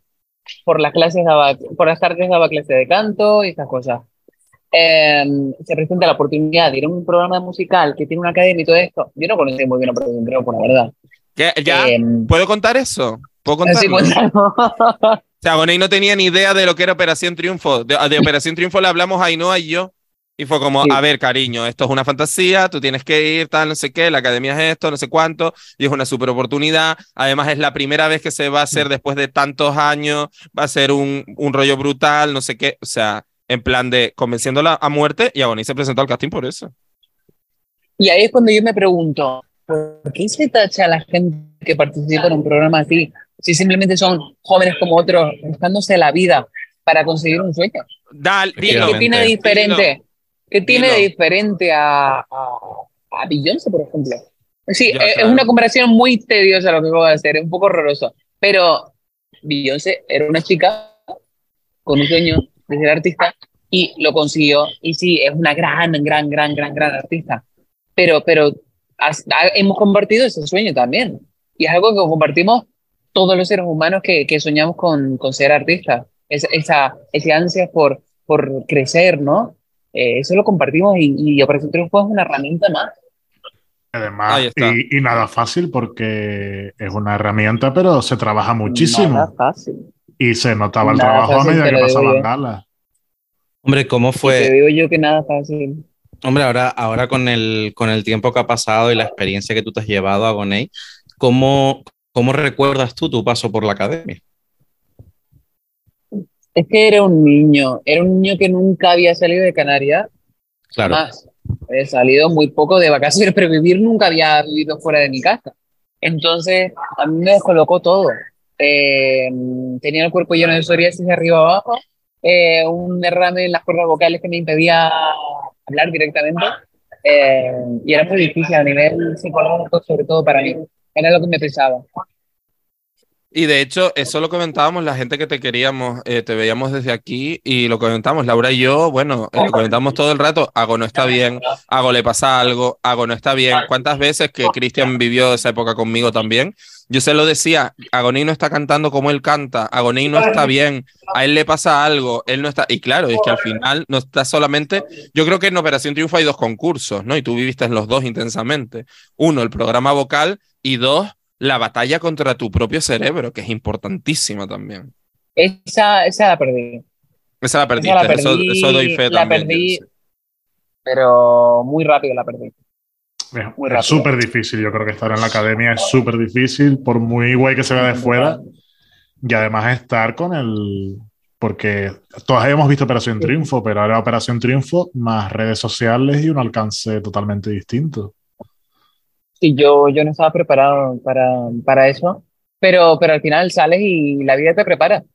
por las clases daba, por las tardes daba clase de canto y esas cosas. Eh, se presenta la oportunidad de ir a un programa musical que tiene una academia y todo esto. Yo no conocí muy bien a Operación Triunfo, la verdad. ¿Ya? ¿Ya? Eh, ¿Puedo contar eso? ¿Puedo sí, contarlo? cuéntalo. O sea, Agoney no tenía ni idea de lo que era Operación Triunfo. De, de Operación Triunfo le hablamos a Ainhoa y yo. Y fue como, Sí. a ver, cariño, esto es una fantasía, tú tienes que ir, tal, no sé qué, la academia es esto, no sé cuánto, y es una super oportunidad. Además, es la primera vez que se va a hacer después de tantos años, va a ser un, un rollo brutal, no sé qué. O sea, en plan de convenciéndola a muerte, y Agoney se presentó al casting por eso. Y ahí es cuando yo me pregunto, ¿por qué se tacha a la gente que participa en un programa así? Si simplemente son jóvenes como otros, buscándose la vida para conseguir un sueño. Dale, ¿Qué, dilo. qué tiene de Dilo. diferente? ¿Qué tiene de Dilo. diferente a, a, a Beyoncé, por ejemplo? Sí, Ya, es, claro. es una comparación muy tediosa lo que acabo de hacer, es un poco horroroso. Pero Beyoncé era una chica con un sueño de ser artista y lo consiguió. Y sí, es una gran, gran, gran, gran, gran artista. Pero, pero has- ha- hemos compartido ese sueño también. Y es algo que compartimos todos los seres humanos que, que soñamos con, con ser artistas. Es, esa, ese ansia por, por crecer, ¿no? Eh, eso lo compartimos y, y Operación Triunfo es una herramienta más. Ahí Además, está. y, y nada fácil porque es una herramienta, pero se trabaja Nada muchísimo. fácil. Y se notaba el Nada trabajo a fácil, medida te que lo digo pasaban yo. galas. Hombre, ¿cómo Y te fue? digo yo que nada fácil. Hombre, ahora, ahora con el, con el tiempo que ha pasado y la experiencia que tú te has llevado a Gonei, ¿cómo, cómo recuerdas tú tu paso por la academia? Es que era un niño, era un niño que nunca había salido de Canarias, Claro, jamás. He salido muy poco de vacaciones, pero vivir nunca había vivido fuera de mi casa. Entonces, a mí me descolocó todo. Eh, tenía el cuerpo lleno de psoriasis de arriba abajo, eh, un derrame en las cuerdas vocales que me impedía hablar directamente. Eh, y era muy difícil a nivel psicológico, sobre todo para mí. Era lo que me pesaba. Y de hecho, eso lo comentábamos la gente que te queríamos, eh, te veíamos desde aquí y lo comentamos, Laura y yo, bueno, eh, lo comentamos todo el rato, Ago no está bien, Ago le pasa algo, Ago no está bien. ¿Cuántas veces que Cristian vivió esa época conmigo también? Yo se lo decía, Agoní no está cantando como él canta, Agoní no está bien, a él le pasa algo, él no está... Y claro, es que al final no está solamente... Yo creo que en Operación Triunfo hay dos concursos, ¿no? Y tú viviste en los dos intensamente. Uno, el programa vocal y dos, la batalla contra tu propio cerebro, que es importantísima también. Esa, esa la perdí. Esa la Esa perdiste, la eso, eso doy perdí, fe la también. Yo perdí, sé. pero muy rápido la perdí. Es Muy es rápido. súper difícil, yo creo que estar en la academia es súper difícil, por muy guay que se vea de fuera, y además estar con el... Porque todos hemos visto Operación Triunfo, pero ahora Operación Triunfo más redes sociales y un alcance totalmente distinto. Sí, yo, yo no estaba preparado para, para eso, pero, pero al final sales y la vida te prepara.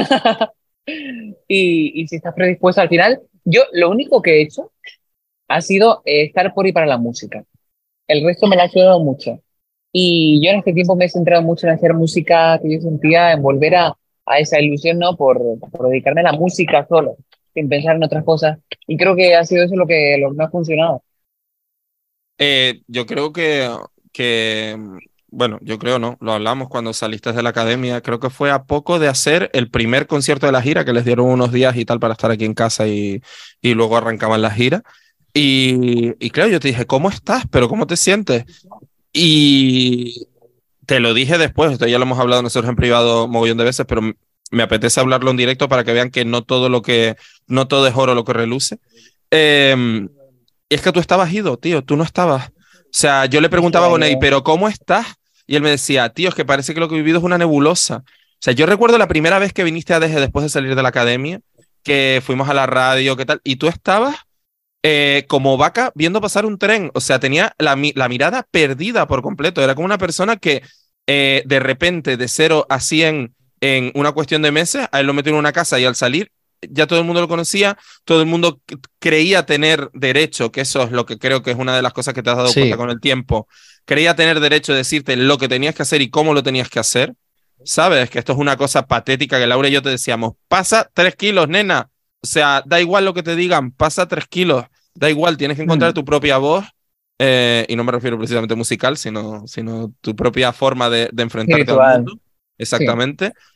Y, y si estás predispuesto al final, yo lo único que he hecho ha sido eh, estar por y para la música. El resto me la ha ayudado mucho. Y yo en este tiempo me he centrado mucho en hacer música que yo sentía, en volver a, a esa ilusión, ¿no? Por, por dedicarme a la música solo, sin pensar en otras cosas. Y creo que ha sido eso lo que, lo que me ha funcionado. Eh, yo creo que, que, bueno, yo creo no, lo hablamos cuando saliste de la academia, creo que fue a poco de hacer el primer concierto de la gira, que les dieron unos días y tal para estar aquí en casa y, y luego arrancaban la gira. Y, y claro, yo te dije, ¿cómo estás? ¿Pero cómo te sientes? Y te lo dije después, esto ya lo hemos hablado nosotros en privado mogollón de veces, pero m- me apetece hablarlo en directo para que vean que no todo lo que, no todo es oro lo que reluce. Eh, es que tú estabas ido, tío, tú no estabas. O sea, yo le preguntaba a Gonei, ¿pero cómo estás? Y él me decía, tío, es que parece que lo que he vivido es una nebulosa. O sea, yo recuerdo la primera vez que viniste a D G después de salir de la academia, que fuimos a la radio, ¿qué tal? Y tú estabas eh, como vaca viendo pasar un tren. O sea, tenía la, mi- la mirada perdida por completo. Era como una persona que eh, de repente de cero a cien en una cuestión de meses, a él lo metió en una casa y al salir ya todo el mundo lo conocía, todo el mundo c- creía tener derecho, que eso es lo que creo que es una de las cosas que te has dado Sí. cuenta con el tiempo, creía tener derecho a decirte lo que tenías que hacer y cómo lo tenías que hacer. ¿Sabes? Que esto es una cosa patética que Laura y yo te decíamos, pasa tres kilos, nena. O sea, da igual lo que te digan, pasa tres kilos. Da igual, tienes que encontrar Mm. tu propia voz. eh, y no me refiero precisamente musical, sino, sino tu propia forma de, de enfrentarte al Espiritual. mundo. Exactamente.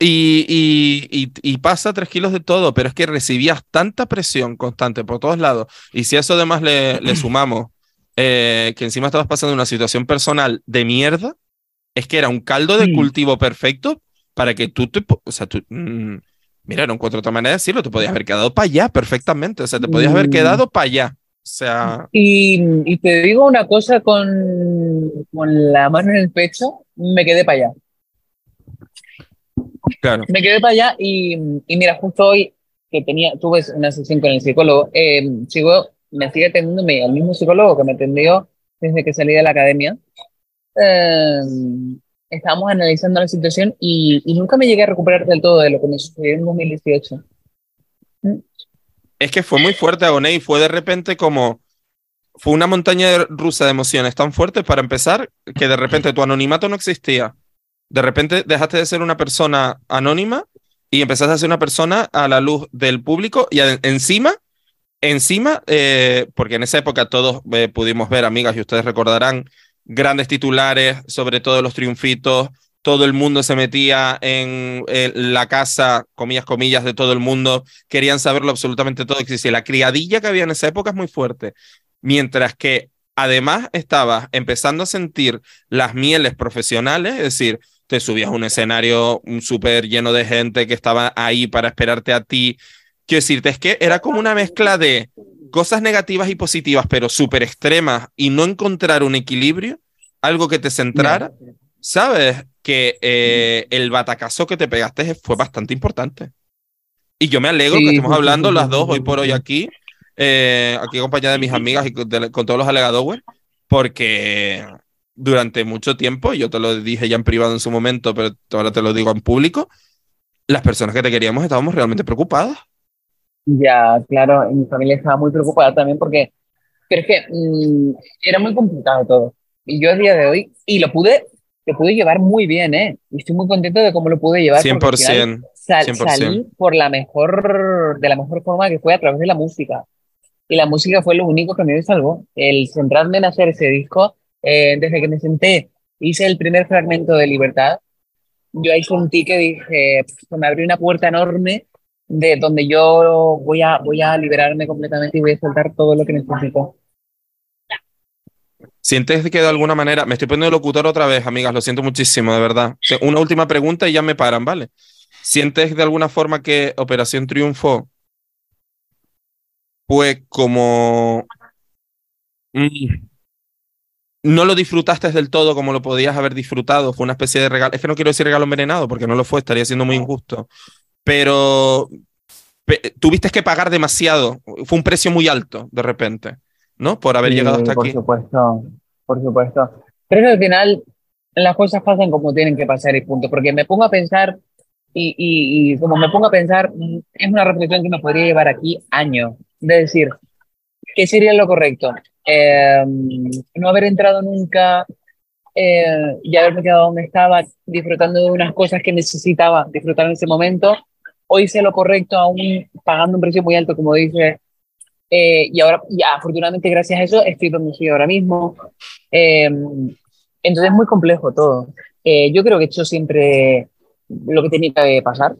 Y, y, y, y pasa tres kilos de todo, pero es que recibías tanta presión constante por todos lados. Y si a eso además le, le sumamos eh, que encima estabas pasando una situación personal de mierda, es que era un caldo de Mm. cultivo perfecto para que tú te... po- O sea, tú... mm, mira, no encuentro otra manera de decirlo, te podías haber quedado para allá perfectamente. O sea, te podías haber Mm. quedado para allá. O sea, Y, y te digo una cosa con, con la mano en el pecho, me quedé para allá. claro. Me quedé para allá y, y mira, justo hoy que tenía, tuve una sesión con el psicólogo, eh, sigo, me sigue atendiéndome el mismo psicólogo que me atendió desde que salí de la academia. Eh, Estábamos analizando la situación y, y nunca me llegué a recuperar del todo de lo que me sucedió en dos mil dieciocho. Mm. Es que fue muy fuerte, Agoné, y fue de repente como... Fue una montaña rusa de emociones tan fuertes para empezar que de repente tu anonimato no existía. De repente dejaste de ser una persona anónima y empezaste a ser una persona a la luz del público y a- encima, encima, eh, porque en esa época todos eh, pudimos ver, amigas, y ustedes recordarán, grandes titulares sobre todos los triunfitos, todo el mundo se metía en eh, la casa, comillas, comillas, de todo el mundo, querían saberlo absolutamente todo que existía. La criadilla que había en esa época es muy fuerte, mientras que además estabas empezando a sentir las mieles profesionales, es decir, te subías a un escenario súper lleno de gente que estaba ahí para esperarte a ti. Quiero decirte, es que era como una mezcla de cosas negativas y positivas, pero súper extremas, y no encontrar un equilibrio, algo que te Ya. centrara, sabes que eh, el batacazo que te pegaste fue bastante importante. Y yo me alegro que Sí, estemos sí, sí, hablando sí, las sí, dos sí, hoy sí, por hoy sí. aquí, eh, aquí acompañada de mis amigas y con, de- con todos los alegadores, porque durante mucho tiempo, yo te lo dije ya en privado en su momento, pero ahora te lo digo en público, las personas que te queríamos estábamos realmente preocupadas. Ya, claro, y mi familia estaba muy preocupada también porque, pero es que mm, era muy complicado todo. Y yo a día de hoy, y lo pude, lo pude llevar muy bien, ¿eh? Y estoy muy contento de cómo lo pude llevar cien porque al por final ciento, sal- cien por ciento. salí por la mejor, de la mejor forma que fue a través de la música. Y la música fue lo único que me salvó. El centrarme en hacer ese disco, eh, desde que me senté, hice el primer fragmento de Libertad. Yo ahí sentí que dije, "Pf, me abrió una puerta enorme de donde yo voy a, voy a liberarme completamente y voy a soltar todo lo que necesito". ¿Sientes que de alguna manera, me estoy poniendo de locutor otra vez, amigas, lo siento muchísimo, de verdad? Te- Una última pregunta y ya me paran, ¿vale? ¿Sientes de alguna forma que Operación Triunfo fue como... mm, no lo disfrutaste del todo como lo podías haber disfrutado? Fue una especie de regalo, es que no quiero decir regalo envenenado porque no lo fue, estaría siendo muy injusto, pero pe- tuviste que pagar demasiado, fue un precio muy alto de repente, ¿no? Por haber llegado Sí, hasta por aquí. supuesto, por supuesto. Creo que al final las cosas pasan como tienen que pasar y punto, porque me pongo a pensar y, y, y como me pongo a pensar, mm, es una reflexión que me podría llevar aquí años, de decir, ¿qué sería lo correcto? Eh, no haber entrado nunca, eh, y haberme quedado donde estaba, disfrutando de unas cosas que necesitaba disfrutar en ese momento, o hice lo correcto aún pagando un precio muy alto, como dice, eh, y ahora, ya, afortunadamente, gracias a eso, estoy donde estoy ahora mismo. Eh, entonces es muy complejo todo. Eh, yo creo que he hecho siempre lo que tenía que pasar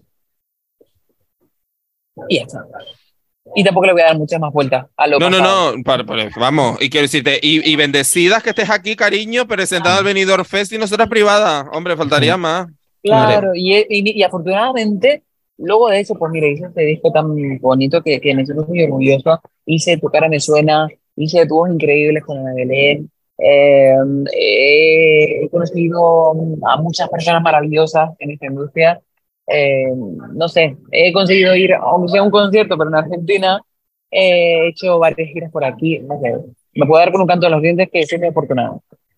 y ya está. Y tampoco le voy a dar muchas más vueltas a lo No, no, pasado. no, para- para- vamos, y quiero decirte, y, y bendecidas que estés aquí, cariño, presentada al Benidorm Fest y nosotras privada. Hombre, faltaría más. Hombre, Claro, y, y, y afortunadamente, luego de eso, pues mira, hice este disco tan bonito que, que me siento muy orgulloso. Hice Tu cara me suena, hice dúos increíbles con Ana Belén. Eh, eh, he conocido a muchas personas maravillosas en esta industria. Eh, no sé, he conseguido ir, aunque sea a un concierto, pero en Argentina. He hecho varias giras por aquí. No sé, me puedo dar con un canto de los dientes que soy muy afortunado.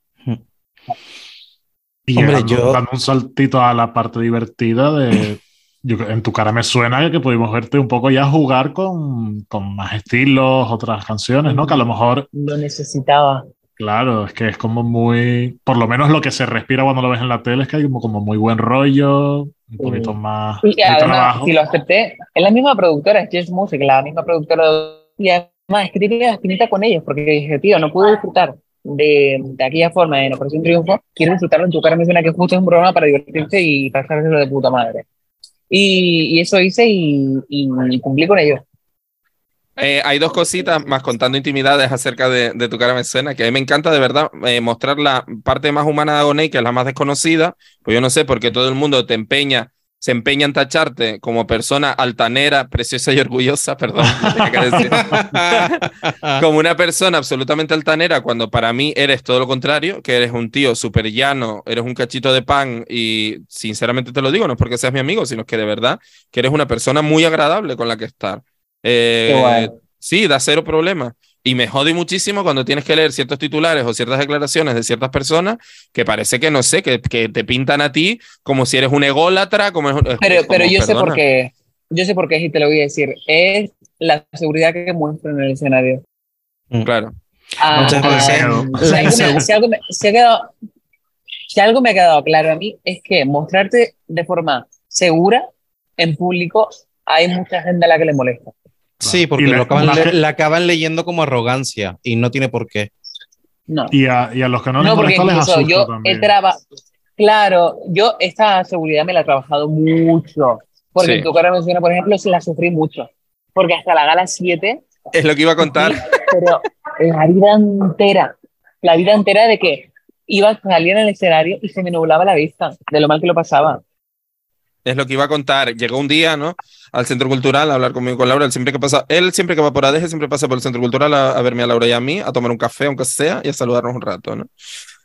Y hombre, llegando, yo, dando un saltito a la parte divertida de... Yo, en tu cara me suena que pudimos verte un poco ya jugar con, con más estilos, otras canciones, ¿no? Que a lo mejor, Lo necesitaba. claro, es que es como muy... Por lo menos lo que se respira cuando lo ves en la tele es que hay como, como muy buen rollo, un poquito Sí. más Y de además, si trabajo. lo acepté, es la misma productora, es Just Music, la misma productora. Y además, escribí la espinita con ellos, porque dije, tío, no pude disfrutar de, de aquella forma en Operación Triunfo, quiero disfrutarlo en Tu cara me suena, que justo es un programa para divertirse y pasárselo de puta madre. Y, y eso hice y, y cumplí con ello. Eh, hay dos cositas más contando intimidades acerca de, de Tu cara me suena, que a mí me encanta de verdad eh, mostrar la parte más humana de Agoney, que es la más desconocida, pues yo no sé por qué todo el mundo te empeña, se empeña en tacharte como persona altanera, preciosa y orgullosa, perdón, lo tenía que decir, como una persona absolutamente altanera, cuando para mí eres todo lo contrario, que eres un tío súper llano, eres un cachito de pan y sinceramente te lo digo, no es porque seas mi amigo, sino que de verdad que eres una persona muy agradable con la que estar. Qué Eh, guay. sí, da cero problema. Y me jode muchísimo cuando tienes que leer ciertos titulares o ciertas declaraciones de ciertas personas que parece que, no sé, que, que te pintan a ti como si eres un ególatra, como, es, Pero, como, pero yo sé por perdona. qué. Yo sé por qué y te lo voy a decir. Es la seguridad que muestro en el escenario. Claro. Ah, Muchas Un poco de veces miedo. si, la algo me, insegu- si, algo me, si ha quedado, si algo me ha quedado claro a mí es que mostrarte de forma segura en público hay mucha gente a la que le molesta. Sí, Y, porque lo le- acaban más le- que- la acaban leyendo como arrogancia y no tiene por qué. No, y, a, y a los que no les no, porque molesta les incluso asusta yo he también. trabajado, claro, yo esta seguridad me la he trabajado mucho. Porque Sí, en Tu cara me suena, por ejemplo, se la sufrí mucho. Porque hasta la gala siete es lo que iba a contar. sufrí, pero la vida entera, la vida entera de que iba a salir en el escenario y se me nublaba la vista de lo mal que lo pasaba. Es lo que iba a contar. Llegó un día, ¿no? Al Centro Cultural a hablar conmigo con Laura. Él siempre que pasa, él siempre que va por Adeje, siempre pasa por el Centro Cultural a, a verme a Laura y a mí, a tomar un café, aunque sea, y a saludarnos un rato, ¿no?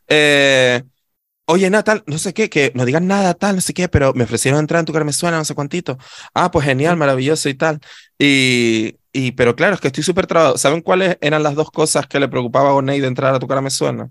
Eh, Oye, Natal, no sé qué, que no digan nada, tal, no sé qué, pero me ofrecieron entrar en Tu cara me suena, no sé cuántito. Ah, pues genial, maravilloso y tal. Y, y pero claro, es que estoy súper trabado. ¿Saben cuáles eran las dos cosas que le preocupaba a Gonei de entrar a Tu cara me suena?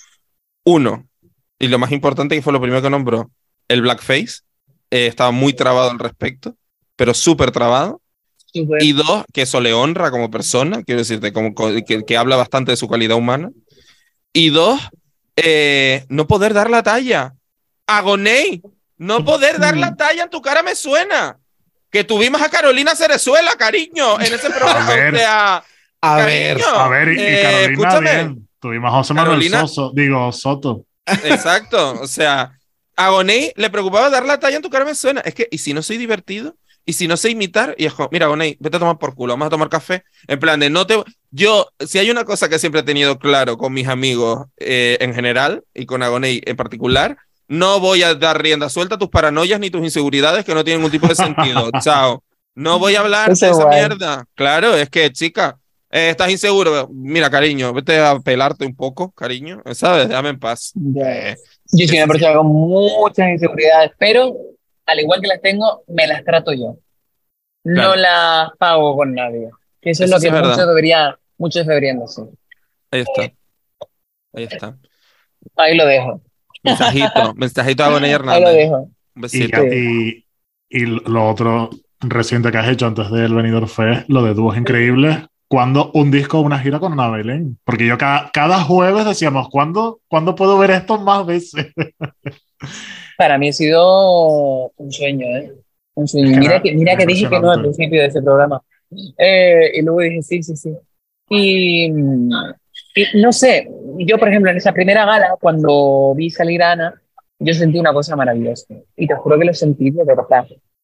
Uno, y lo más importante que fue lo primero que nombró, el blackface. Eh, estaba muy trabado al respecto, pero súper trabado. Súper. Y dos, que eso le honra como persona, quiero decirte, como, co- que, que habla bastante de su calidad humana. Y dos, eh, no poder dar la talla. Agoney, no poder dar la talla en Tu cara me suena. Que tuvimos a Carolina Cerezuela, cariño, en ese A programa. ver, O sea, A cariño, ver, a ver, y, y eh, Carolina, escúchame. bien. Tuvimos a José Manuel Carolina, Soso, digo, Soto. exacto. O sea, a Gonei le preocupaba dar la talla en Tu cara me suena. Es que, ¿y si no soy divertido? ¿Y si no sé imitar? Y es como, mira, Gonei, vete a tomar por culo, vamos a tomar café. En plan de, no te. Yo, si hay una cosa que siempre he tenido claro con mis amigos eh, en general y con Agonei en particular, no voy a dar rienda suelta a tus paranoias ni tus inseguridades que no tienen ningún tipo de sentido. Chao. No voy a hablar Eso de es esa guay. mierda. Claro, es que, chica, eh, estás inseguro. Mira, cariño, vete a pelarte un poco, cariño. ¿Sabes? Déjame en paz. Ya. Eh, Yo soy que una sí, sí. persona con muchas inseguridades, pero al igual que las tengo, me las trato yo. No Claro, las pago con nadie. Que eso es eso lo sí que es muchos verdad. deberían, muchos deberían decir. Ahí está, ahí está. Ahí lo dejo. Mensajito, mensajito a Gonella Ahí lo Hernández. dejo. Un Y, besito. Sí. y, y lo otro reciente que has hecho antes del Benidorm Fest, lo de Dúos Increíbles, ¿cuándo un disco o una gira con Ana Belén? Porque yo cada, cada jueves decíamos, ¿cuándo, ¿cuándo puedo ver esto más veces? Para mí ha sido un sueño, ¿eh? Un sueño. Es que Mira era, que, mira era que dije que no al impresionante. principio de ese programa. Eh, y luego dije, sí, sí, sí. Y, mm, y no sé, yo por ejemplo en esa primera gala, cuando vi salir a Ana, yo sentí una cosa maravillosa. Y te juro que lo sentí de verdad.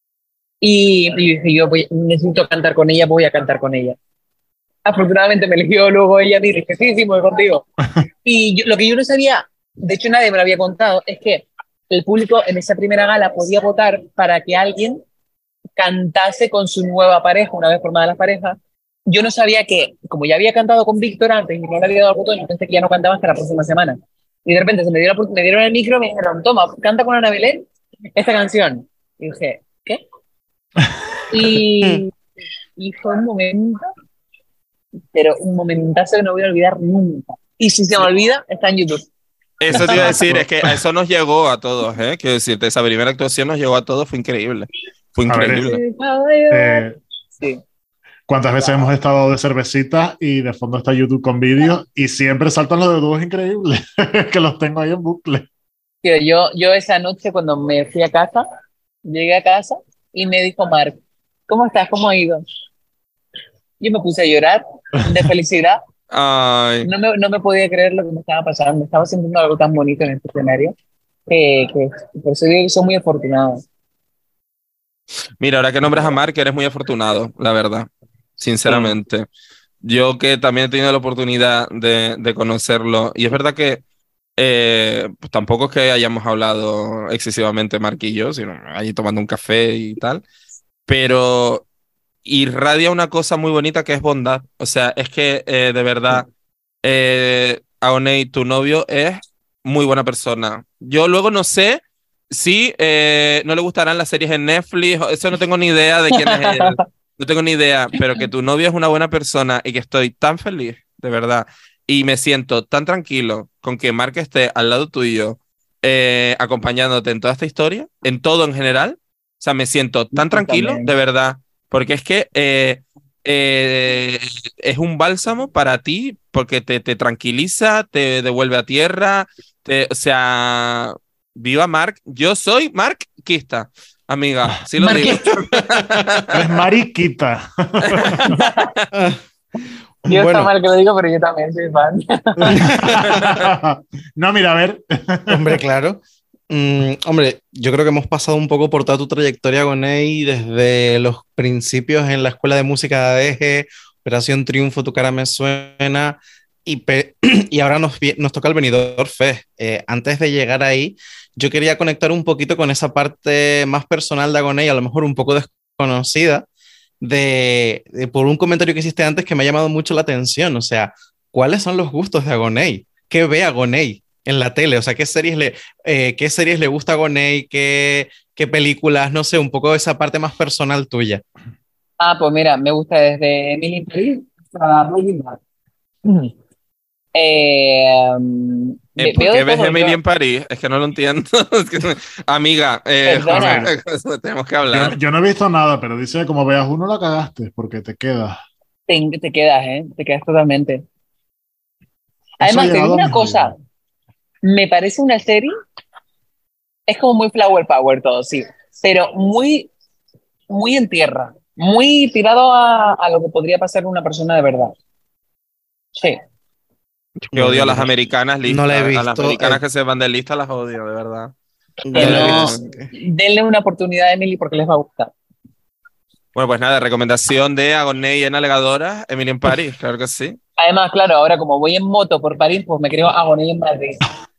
Y, y dije, yo voy- necesito cantar con ella, voy a cantar con ella. Afortunadamente me eligió luego ella y dije, sí, sí, voy contigo. Y yo- lo que yo no sabía, de hecho nadie me lo había contado, es que el público en esa primera gala podía votar para que alguien cantase con su nueva pareja, una vez formada la pareja. Yo no sabía que, como ya había cantado con Víctor antes y no le había dado el botón, yo pensé que ya no cantaba hasta la próxima semana. Y de repente se me, dio la, me dieron el micro y me dijeron, toma, canta con Ana Belén esta canción. Y dije, ¿qué? Y, y fue un momento, pero un momentazo que no voy a olvidar nunca. Y si se me Sí. olvida, está en YouTube. Eso te iba a decir, Exacto. es que a eso nos llegó a todos, ¿eh? Quiero decirte, esa primera actuación nos llegó a todos, fue increíble. Fue A ver, increíble. eh, Sí. ¿cuántas veces hemos estado de cervecita y de fondo está YouTube con vídeos y siempre saltan los de Dúos Increíbles, que los tengo ahí en bucle? Tío, yo, yo esa noche cuando me fui a casa, llegué a casa y me dijo Marc, ¿cómo estás? ¿Cómo ha ido? Yo me puse a llorar de felicidad. Ay, No me, no me podía creer lo que me estaba pasando. Estaba sintiendo algo tan bonito en este escenario que, que por eso digo que soy muy afortunado. Mira, ahora que nombras a Mark, eres muy afortunado, la verdad, sinceramente. Yo que también he tenido la oportunidad de, de conocerlo, y es verdad que eh, pues tampoco es que hayamos hablado excesivamente Mark y yo, sino allí tomando un café y tal, pero irradia una cosa muy bonita que es bondad. O sea, es que eh, de verdad, eh, Agoney, tu novio, es muy buena persona. Yo luego no sé si eh, no le gustarán las series en Netflix, o- eso no tengo ni idea de quién es él. No tengo ni idea, pero que tu novio es una buena persona y que estoy tan feliz, de verdad. Y me siento tan tranquilo con que Mark esté al lado tuyo, eh, acompañándote en toda esta historia, en todo en general. O sea, me siento tan Yo tranquilo, también. de verdad, porque es que eh, eh, es un bálsamo para ti, porque te, te tranquiliza, te devuelve a tierra, te- o sea, viva Mark. Yo soy Mark Kista, amiga, sí lo digo. Marqués. Eres mariquita. Ah, Yo está bueno, mal que lo digo, pero yo también soy fan. No, mira, a ver. hombre, claro. Mm, hombre, yo creo que hemos pasado un poco por toda tu trayectoria con él, desde los principios en la Escuela de Música de Eje, Operación Triunfo, Tu cara me suena, y, pe- y ahora nos, vi- nos toca el Benidorm Fest. Eh, antes de llegar ahí, yo quería conectar un poquito con esa parte más personal de Agoney, a lo mejor un poco desconocida, de, de- por un comentario que hiciste antes que me ha llamado mucho la atención. O sea, ¿cuáles son los gustos de Agoney? ¿Qué ve Agoney en la tele? O sea, ¿qué series le, eh, qué series le gusta a Agoney? ¿Qué, qué películas? No sé, un poco esa parte más personal tuya. Ah, pues mira, me gusta desde Emily in Paris hasta Breaking Bad. Mm. Eh, um, Eh, ve- ¿por veo qué de ves todo Emily yo. en París? Es que no lo entiendo. Es que, amiga, eh, A ver, Perdona, tenemos que yo, hablar. yo no he visto nada, pero dice que como veas uno la cagaste, porque te quedas. te, te quedas, ¿eh? Te quedas totalmente. Eso ha Además, te digo llegado a una mis cosa, oídos. me parece una serie, es como muy flower power todo, sí, pero muy, muy en tierra, muy tirado a, a lo que podría pasar una persona de verdad. Sí. Que odio Bueno, a yo las no, americanas no la he listas. A las visto, americanas eh, que se van de lista las odio, de verdad. Que no la he Eh, no, visto. denle una oportunidad a Emily porque les va a gustar. bueno, pues nada, recomendación de Agoney en Alegadora, Emily en París, claro que sí. Además, claro, ahora como voy en moto por París, pues me creo agonía en Madrid.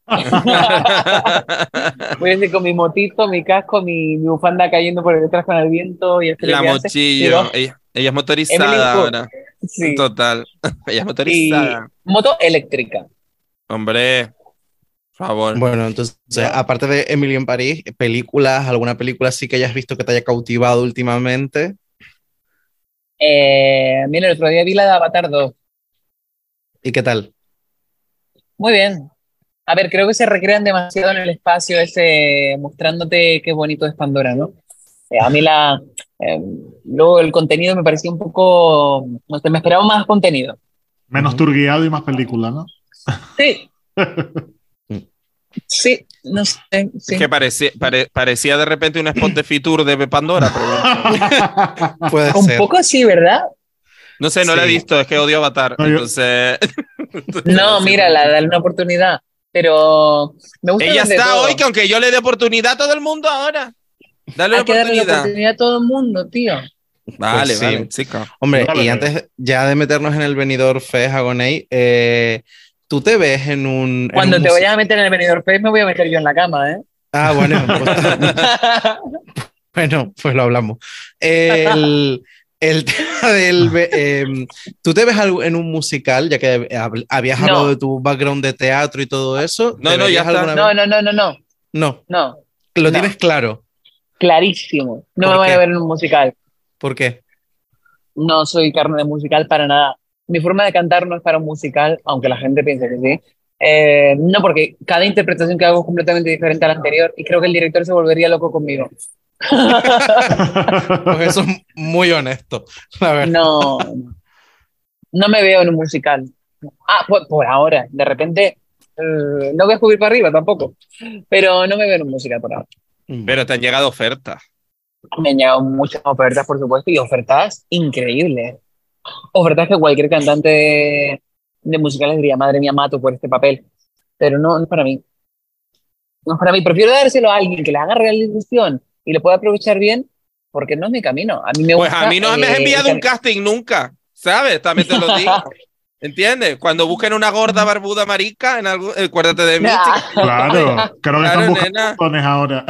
Voy así con mi motito, mi casco, mi, mi bufanda cayendo por detrás con el viento y el frío La que hace. Digo, mochillo, ella, ella es Emily, motorizada pues, ahora, sí. total. Ella es Y motorizada. moto eléctrica. Hombre, por favor. Bueno, entonces, Yo, aparte de Emily en París, películas, alguna película sí que hayas visto que te haya cautivado últimamente. eh, mira, el otro día vi la de Avatar dos. ¿Y qué tal? Muy bien. A ver, creo que se recrean demasiado en el espacio ese, mostrándote qué bonito es Pandora, ¿no? Eh, a mí la, eh, luego el contenido me parecía un poco, no sé, me esperaba más contenido. Menos Ujú. turgueado y más película, ¿no? Sí, Mm. sí, no sé, Es que sí. parecía, pare- parecía de repente un spot de Fitur de Pandora, pregunto. Puede Un ser, poco sí, ¿verdad? No sé, no la he sí. visto, es que odio Avatar, No, yo- entonces, entonces lo No, siento mírala, dale muchísimo. una oportunidad. Pero me gusta Ella ver de está hoy, que todo. aunque yo le dé oportunidad a todo el mundo ahora, dale una Hay que darle la oportunidad. oportunidad a todo el mundo, tío. Pues Vale, vale, sí. chica. Hombre, yo la y veré. antes ya de meternos en el Benidorm Fest, Agoney, eh, ¿tú te ves en un, en un Cuando te musical? vayas a meter en el Benidorm Fest, me voy a meter yo en la cama, ¿eh? Ah, bueno, pues, bueno, pues lo hablamos. El, el tema del... be- em, ¿tú te ves algo en un musical, ya que hab- habías hablado de No, tu background de teatro y todo eso? ¿Te No, no, ya verías está. alguna vez? no, no, no, no, no, No, no, lo tienes no. claro. Clarísimo. No me ¿Por van a qué? ver en un musical. ¿Por qué? No soy carne de musical para nada. Mi forma de cantar no es para un musical, aunque la gente piense que sí. Eh, no, porque cada interpretación que hago es completamente diferente a la anterior y creo que el director se volvería loco conmigo. Pues eso es muy honesto, la verdad. No, no me veo en un musical. Ah, pues por ahora, de repente, eh, no voy a subir para arriba tampoco, pero no me veo en un musical por ahora. Pero Bueno, te han llegado ofertas. Me han llegado muchas ofertas, por supuesto, y ofertas increíbles. Ofertas que cualquier cantante de, de musicales diría, madre mía, mato por este papel. Pero no, no es para mí. No es para mí. Prefiero dárselo a alguien que le haga real ilusión y le pueda aprovechar bien porque no es mi camino. A mí me Pues gusta, a mí no eh, me has enviado el un casting nunca, ¿sabes? También te lo digo. ¿Entiendes? Cuando busquen una gorda barbuda marica, en algún, eh, acuérdate de mí. chica. Claro, creo que Claro, están buscando nena. botones ahora.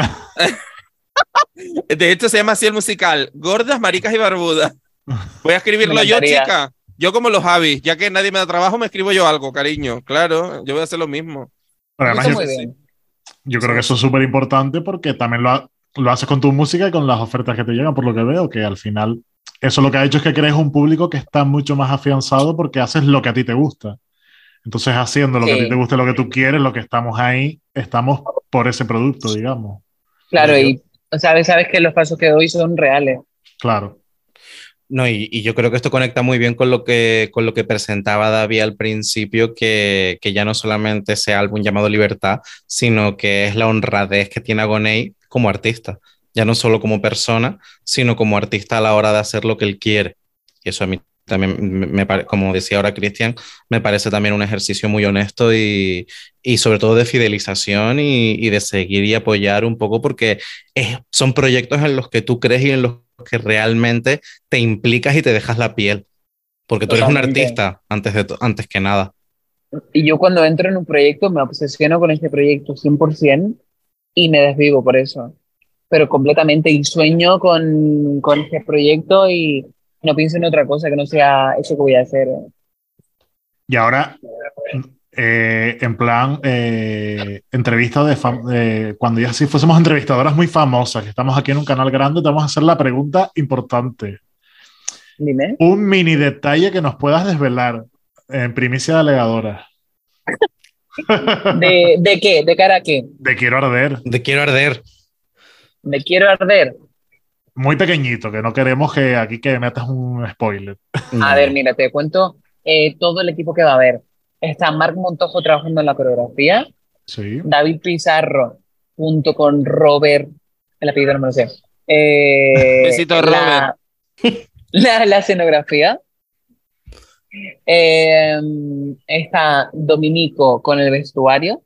De hecho, se llama así el musical: Gordas, Maricas y Barbudas. Voy a escribirlo Me yo, encantaría. chica. Yo, como los Javis, ya que nadie me da trabajo, me escribo yo algo, cariño. Claro, yo voy a hacer lo mismo. Pero Eso además, está yo, muy Sí, bien. yo creo que eso es súper importante porque también lo, ha- lo haces con tu música y con las ofertas que te llegan, por lo que veo, que al final eso lo que ha hecho es que crees un público que está mucho más afianzado porque haces lo que a ti te gusta. Entonces, haciendo lo que a ti te Sí, gusta, lo que tú quieres, lo que estamos ahí, estamos por ese producto, digamos. claro, Yo- y sabes, sabes que los pasos que doy son reales. Claro. No, y, y yo creo que esto conecta muy bien con lo que, con lo que presentaba David al principio, que, que ya no solamente ese álbum llamado Libertad, sino que es la honradez que tiene Agoney como artista, ya no solo como persona, sino como artista a la hora de hacer lo que él quiere. Y eso a mí también, me, me pare- como decía ahora Cristian, me parece también un ejercicio muy honesto y, y sobre todo de fidelización y, y de seguir y apoyar un poco, porque es- son proyectos en los que tú crees y en los que realmente te implicas y te dejas la piel, porque tú eres un Totalmente. artista antes, de to- antes que nada. Y yo cuando entro en un proyecto me obsesiono con este proyecto cien por ciento y me desvivo por eso, pero completamente, y sueño con, con este proyecto y no pienso en otra cosa que no sea eso que voy a hacer. Y ahora, eh, en plan, eh, entrevista de, fam- de- cuando ya si fuésemos entrevistadoras muy famosas, que estamos aquí en un canal grande, te vamos a hacer la pregunta importante. Dime. Un mini detalle que nos puedas desvelar en primicia de alegadora. ¿De, de qué? ¿De cara a qué? De quiero arder. De quiero arder. ¿Me quiero arder? Muy pequeñito, que no queremos que aquí que metas un spoiler. No, A ver, no. mira, te cuento eh, todo el equipo que va a haber. Está Marc Montojo trabajando en la coreografía, Sí. David Pizarro junto con Robert, el apellido no me lo sé, eh, Besito, la, la, la escenografía. Eh, está Dominico con el vestuario.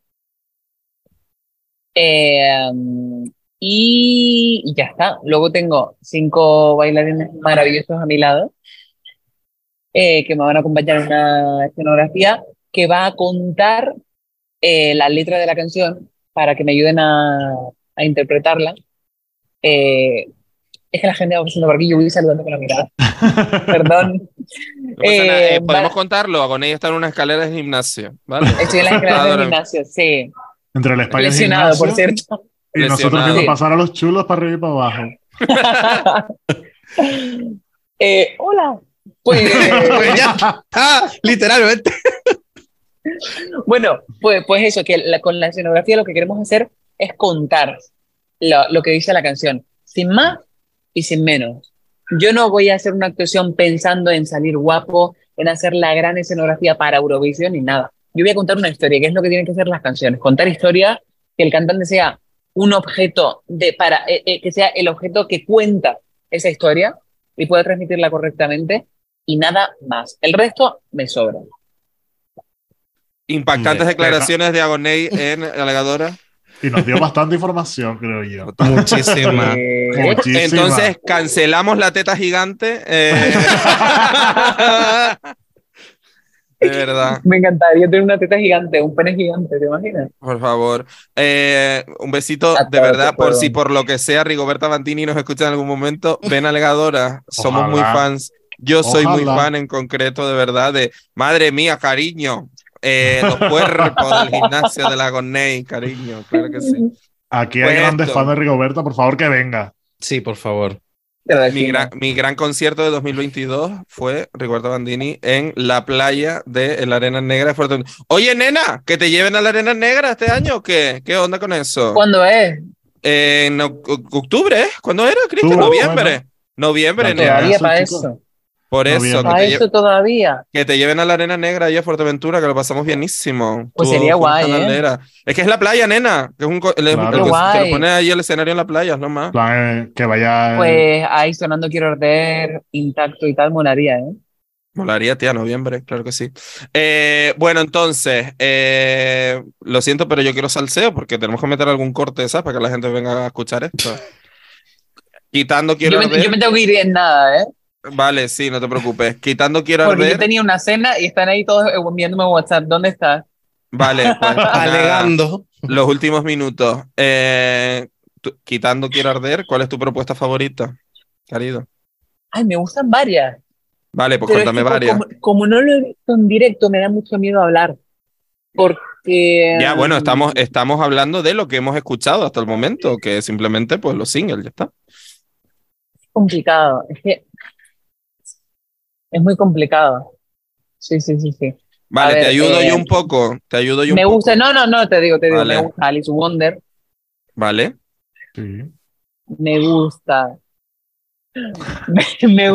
Eh, y, y ya está. Luego tengo cinco bailarines maravillosos a mi lado eh, que me van a acompañar en una escenografía que va a contar eh, la letra de la canción para que me ayuden a, a interpretarla. Eh, es que la gente va pasando por aquí, yo voy saludando con la mirada. Perdón. No pasa nada. Eh, Eh, podemos va- contarlo. Agoney está en una escalera de gimnasio, ¿vale? estoy en las escaleras del Ahora- gimnasio, sí. Entre el spa y el Lesionado, por gimnasio, cierto. y nosotros Lesionado. viendo Sí. pasar a los chulos para arriba y para abajo. Eh, hola. Pues, Pues ya. Ah, literalmente. bueno, pues, pues eso, que la- con la escenografía lo que queremos hacer es contar lo, lo que dice la canción, sin más y sin menos. Yo no voy a hacer una actuación pensando en salir guapo, en hacer la gran escenografía para Eurovisión ni nada. Yo voy a contar una historia, que es lo que tienen que hacer las canciones. Contar historia, que el cantante sea un objeto de, para, eh, eh, que sea el objeto que cuenta esa historia y pueda transmitirla correctamente y nada más. El resto me sobra. Impactantes Hombre, declaraciones de Agoney en Alegadora. Y nos dio bastante información, creo yo. Muchísima. Eh, Muchísima. Entonces, cancelamos la teta gigante. eh, de verdad, me encantaría tener una teta gigante, un pene gigante, ¿te imaginas? por favor. Eh, un besito, A de todo verdad, te por puedo. si por lo que sea Rigoberta Bantini nos escucha en algún momento. Ven Alegadora, somos Ojalá. muy fans. Yo soy muy Ojalá. fan en concreto, de verdad, de madre mía, cariño. Eh, los cuerpos del gimnasio de la Agoney, cariño, claro que sí. Aquí Pues hay grandes esto. fans de Rigoberta, por favor que venga. Sí, por favor. Te lo Mi decimos. gran, mi gran concierto de dos mil veintidós fue Rigoberta Bandini en la playa de la Arena Negra de Fuerteventura. Oye, nena, ¿que te lleven a la Arena Negra este año o qué? ¿Qué onda con eso? ¿Cuándo es? Eh, en oc- octubre, ¿eh? ¿Cuándo era, Cristian? Octubre, Noviembre. bueno. Noviembre, Ya nena. Todavía eso, para chicos. eso. Por eso, Noviembre. que Para te, lle- eso todavía. que te lleven a la Arena Negra allá a Fuerteventura, que lo pasamos bienísimo. Pues Tú, sería Jorge guay, ¿eh? Caldera. Es que es la playa, nena. Que es un, co- el- el Claro. que Qué se- te guay. lo pone ahí el escenario en la playa, no más. En plan, eh, que vaya. Pues ahí sonando Quiero Arder, intacto y tal, molaría, ¿eh? Molaría, tía, noviembre, claro que sí. Eh, bueno, entonces, eh, lo siento, pero yo quiero salseo porque tenemos que meter algún corte, ¿sabes? Para que la gente venga a escuchar esto. Quitando quiero Yo me, arder. yo me tengo que ir en nada, ¿eh? Vale, sí, no te preocupes. Quitando quiero Porque arder. yo tenía una cena y están ahí todos enviándome WhatsApp. ¿Dónde estás? Vale, pues nada, Alegando. los últimos minutos. Eh, tú- quitando quiero arder, ¿cuál es tu propuesta favorita, querido? Ay, me gustan varias. Vale, pues Pero es cuéntame que co- varias. como, como no lo he visto en directo, me da mucho miedo hablar. Porque Ya, bueno, mm, estamos, estamos hablando de lo que hemos escuchado hasta el momento, que simplemente, pues, los singles, ya está. es complicado. Es que es muy complicado. Sí, sí, sí, sí. Vale, A te ver, ayudo eh, yo un poco, te ayudo yo un me poco. gusta, no, no, no, te digo, te digo, Vale. me gusta Alice Wonder, Vale. Sí. me gusta, me, me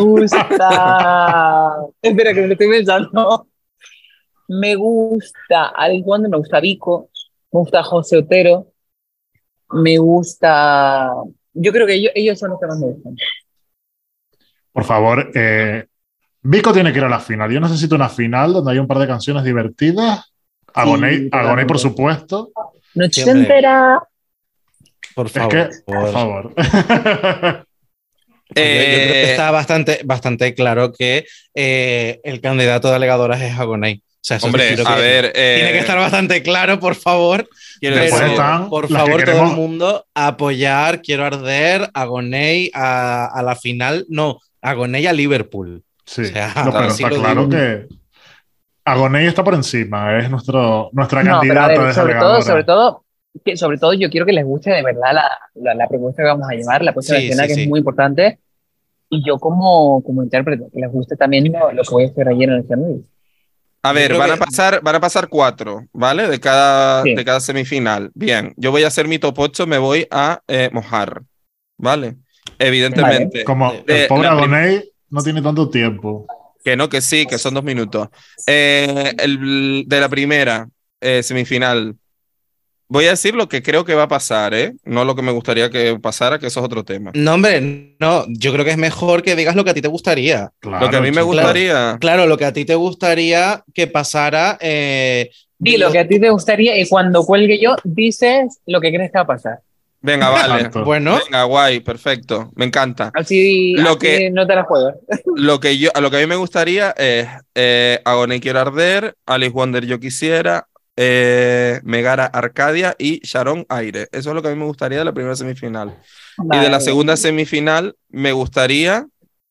gusta, espera que me lo estoy pensando, me gusta Alice Wonder, me gusta Vico, me gusta José Otero, me gusta, yo creo que ellos, ellos son los que más me gustan. Por favor, eh, Vico tiene que ir a la final. Yo necesito una final donde hay un par de canciones divertidas. Agoney, Agoney, por totalmente. supuesto. Noche Siempre. entera, Por Es favor. que, por favor. Yo, yo creo que Eh, está bastante, bastante claro que eh, el candidato de alegadoras es Agoney. O sea, eso hombre, creo a que ver, eh, tiene que estar bastante claro, por favor. quiero Pero, Después decir, están por las que favor, todo queremos- el mundo a apoyar Quiero Arder, Agoney a, a la final. No, Agoney a Liverpool. Sí, O sea, no, pero así está lo claro digo. que Agoney está por encima. Es nuestro, nuestra no, pero a candidata ver, sobre todo, desalegadora. sobre todo, que, sobre todo yo quiero que les guste de verdad la, la, la propuesta que vamos a llevar, la puesta en Sí, escena, sí, que sí. es muy importante, y yo como, como intérprete, que les guste también lo, lo que voy a hacer ayer en el escenario. a Yo ver, creo van que- a pasar, van a pasar cuatro, ¿vale? De cada, Sí. de cada semifinal. Bien, yo voy a hacer mi top ocho, me voy a eh, mojar, ¿vale? Evidentemente. Como Eh, el eh, pobre la prim- Agoney no tiene tanto tiempo. Que no, que sí, que son dos minutos. Eh, el, de la primera eh, semifinal, voy a decir lo que creo que va a pasar, ¿eh? No lo que me gustaría que pasara, que eso es otro tema. No, hombre, no. Yo creo que es mejor que digas lo que a ti te gustaría. Claro, Lo que a mí me chico. gustaría. Claro, lo que a ti te gustaría que pasara. Eh, Di lo que a ti te gustaría y cuando cuelgue yo, dices lo que crees que va a pasar. Venga, vale. Exacto. Bueno, Venga, guay, perfecto. Me encanta. Así, Lo así que- no te la juegas. Lo que yo, a lo que a mí me gustaría es eh, Agoney Quiero Arder, Alice Wonder Yo Quisiera, eh, Megara Arcadia y Sharon Aire. Eso es lo que a mí me gustaría de la primera semifinal. Y de la Vale. segunda semifinal me gustaría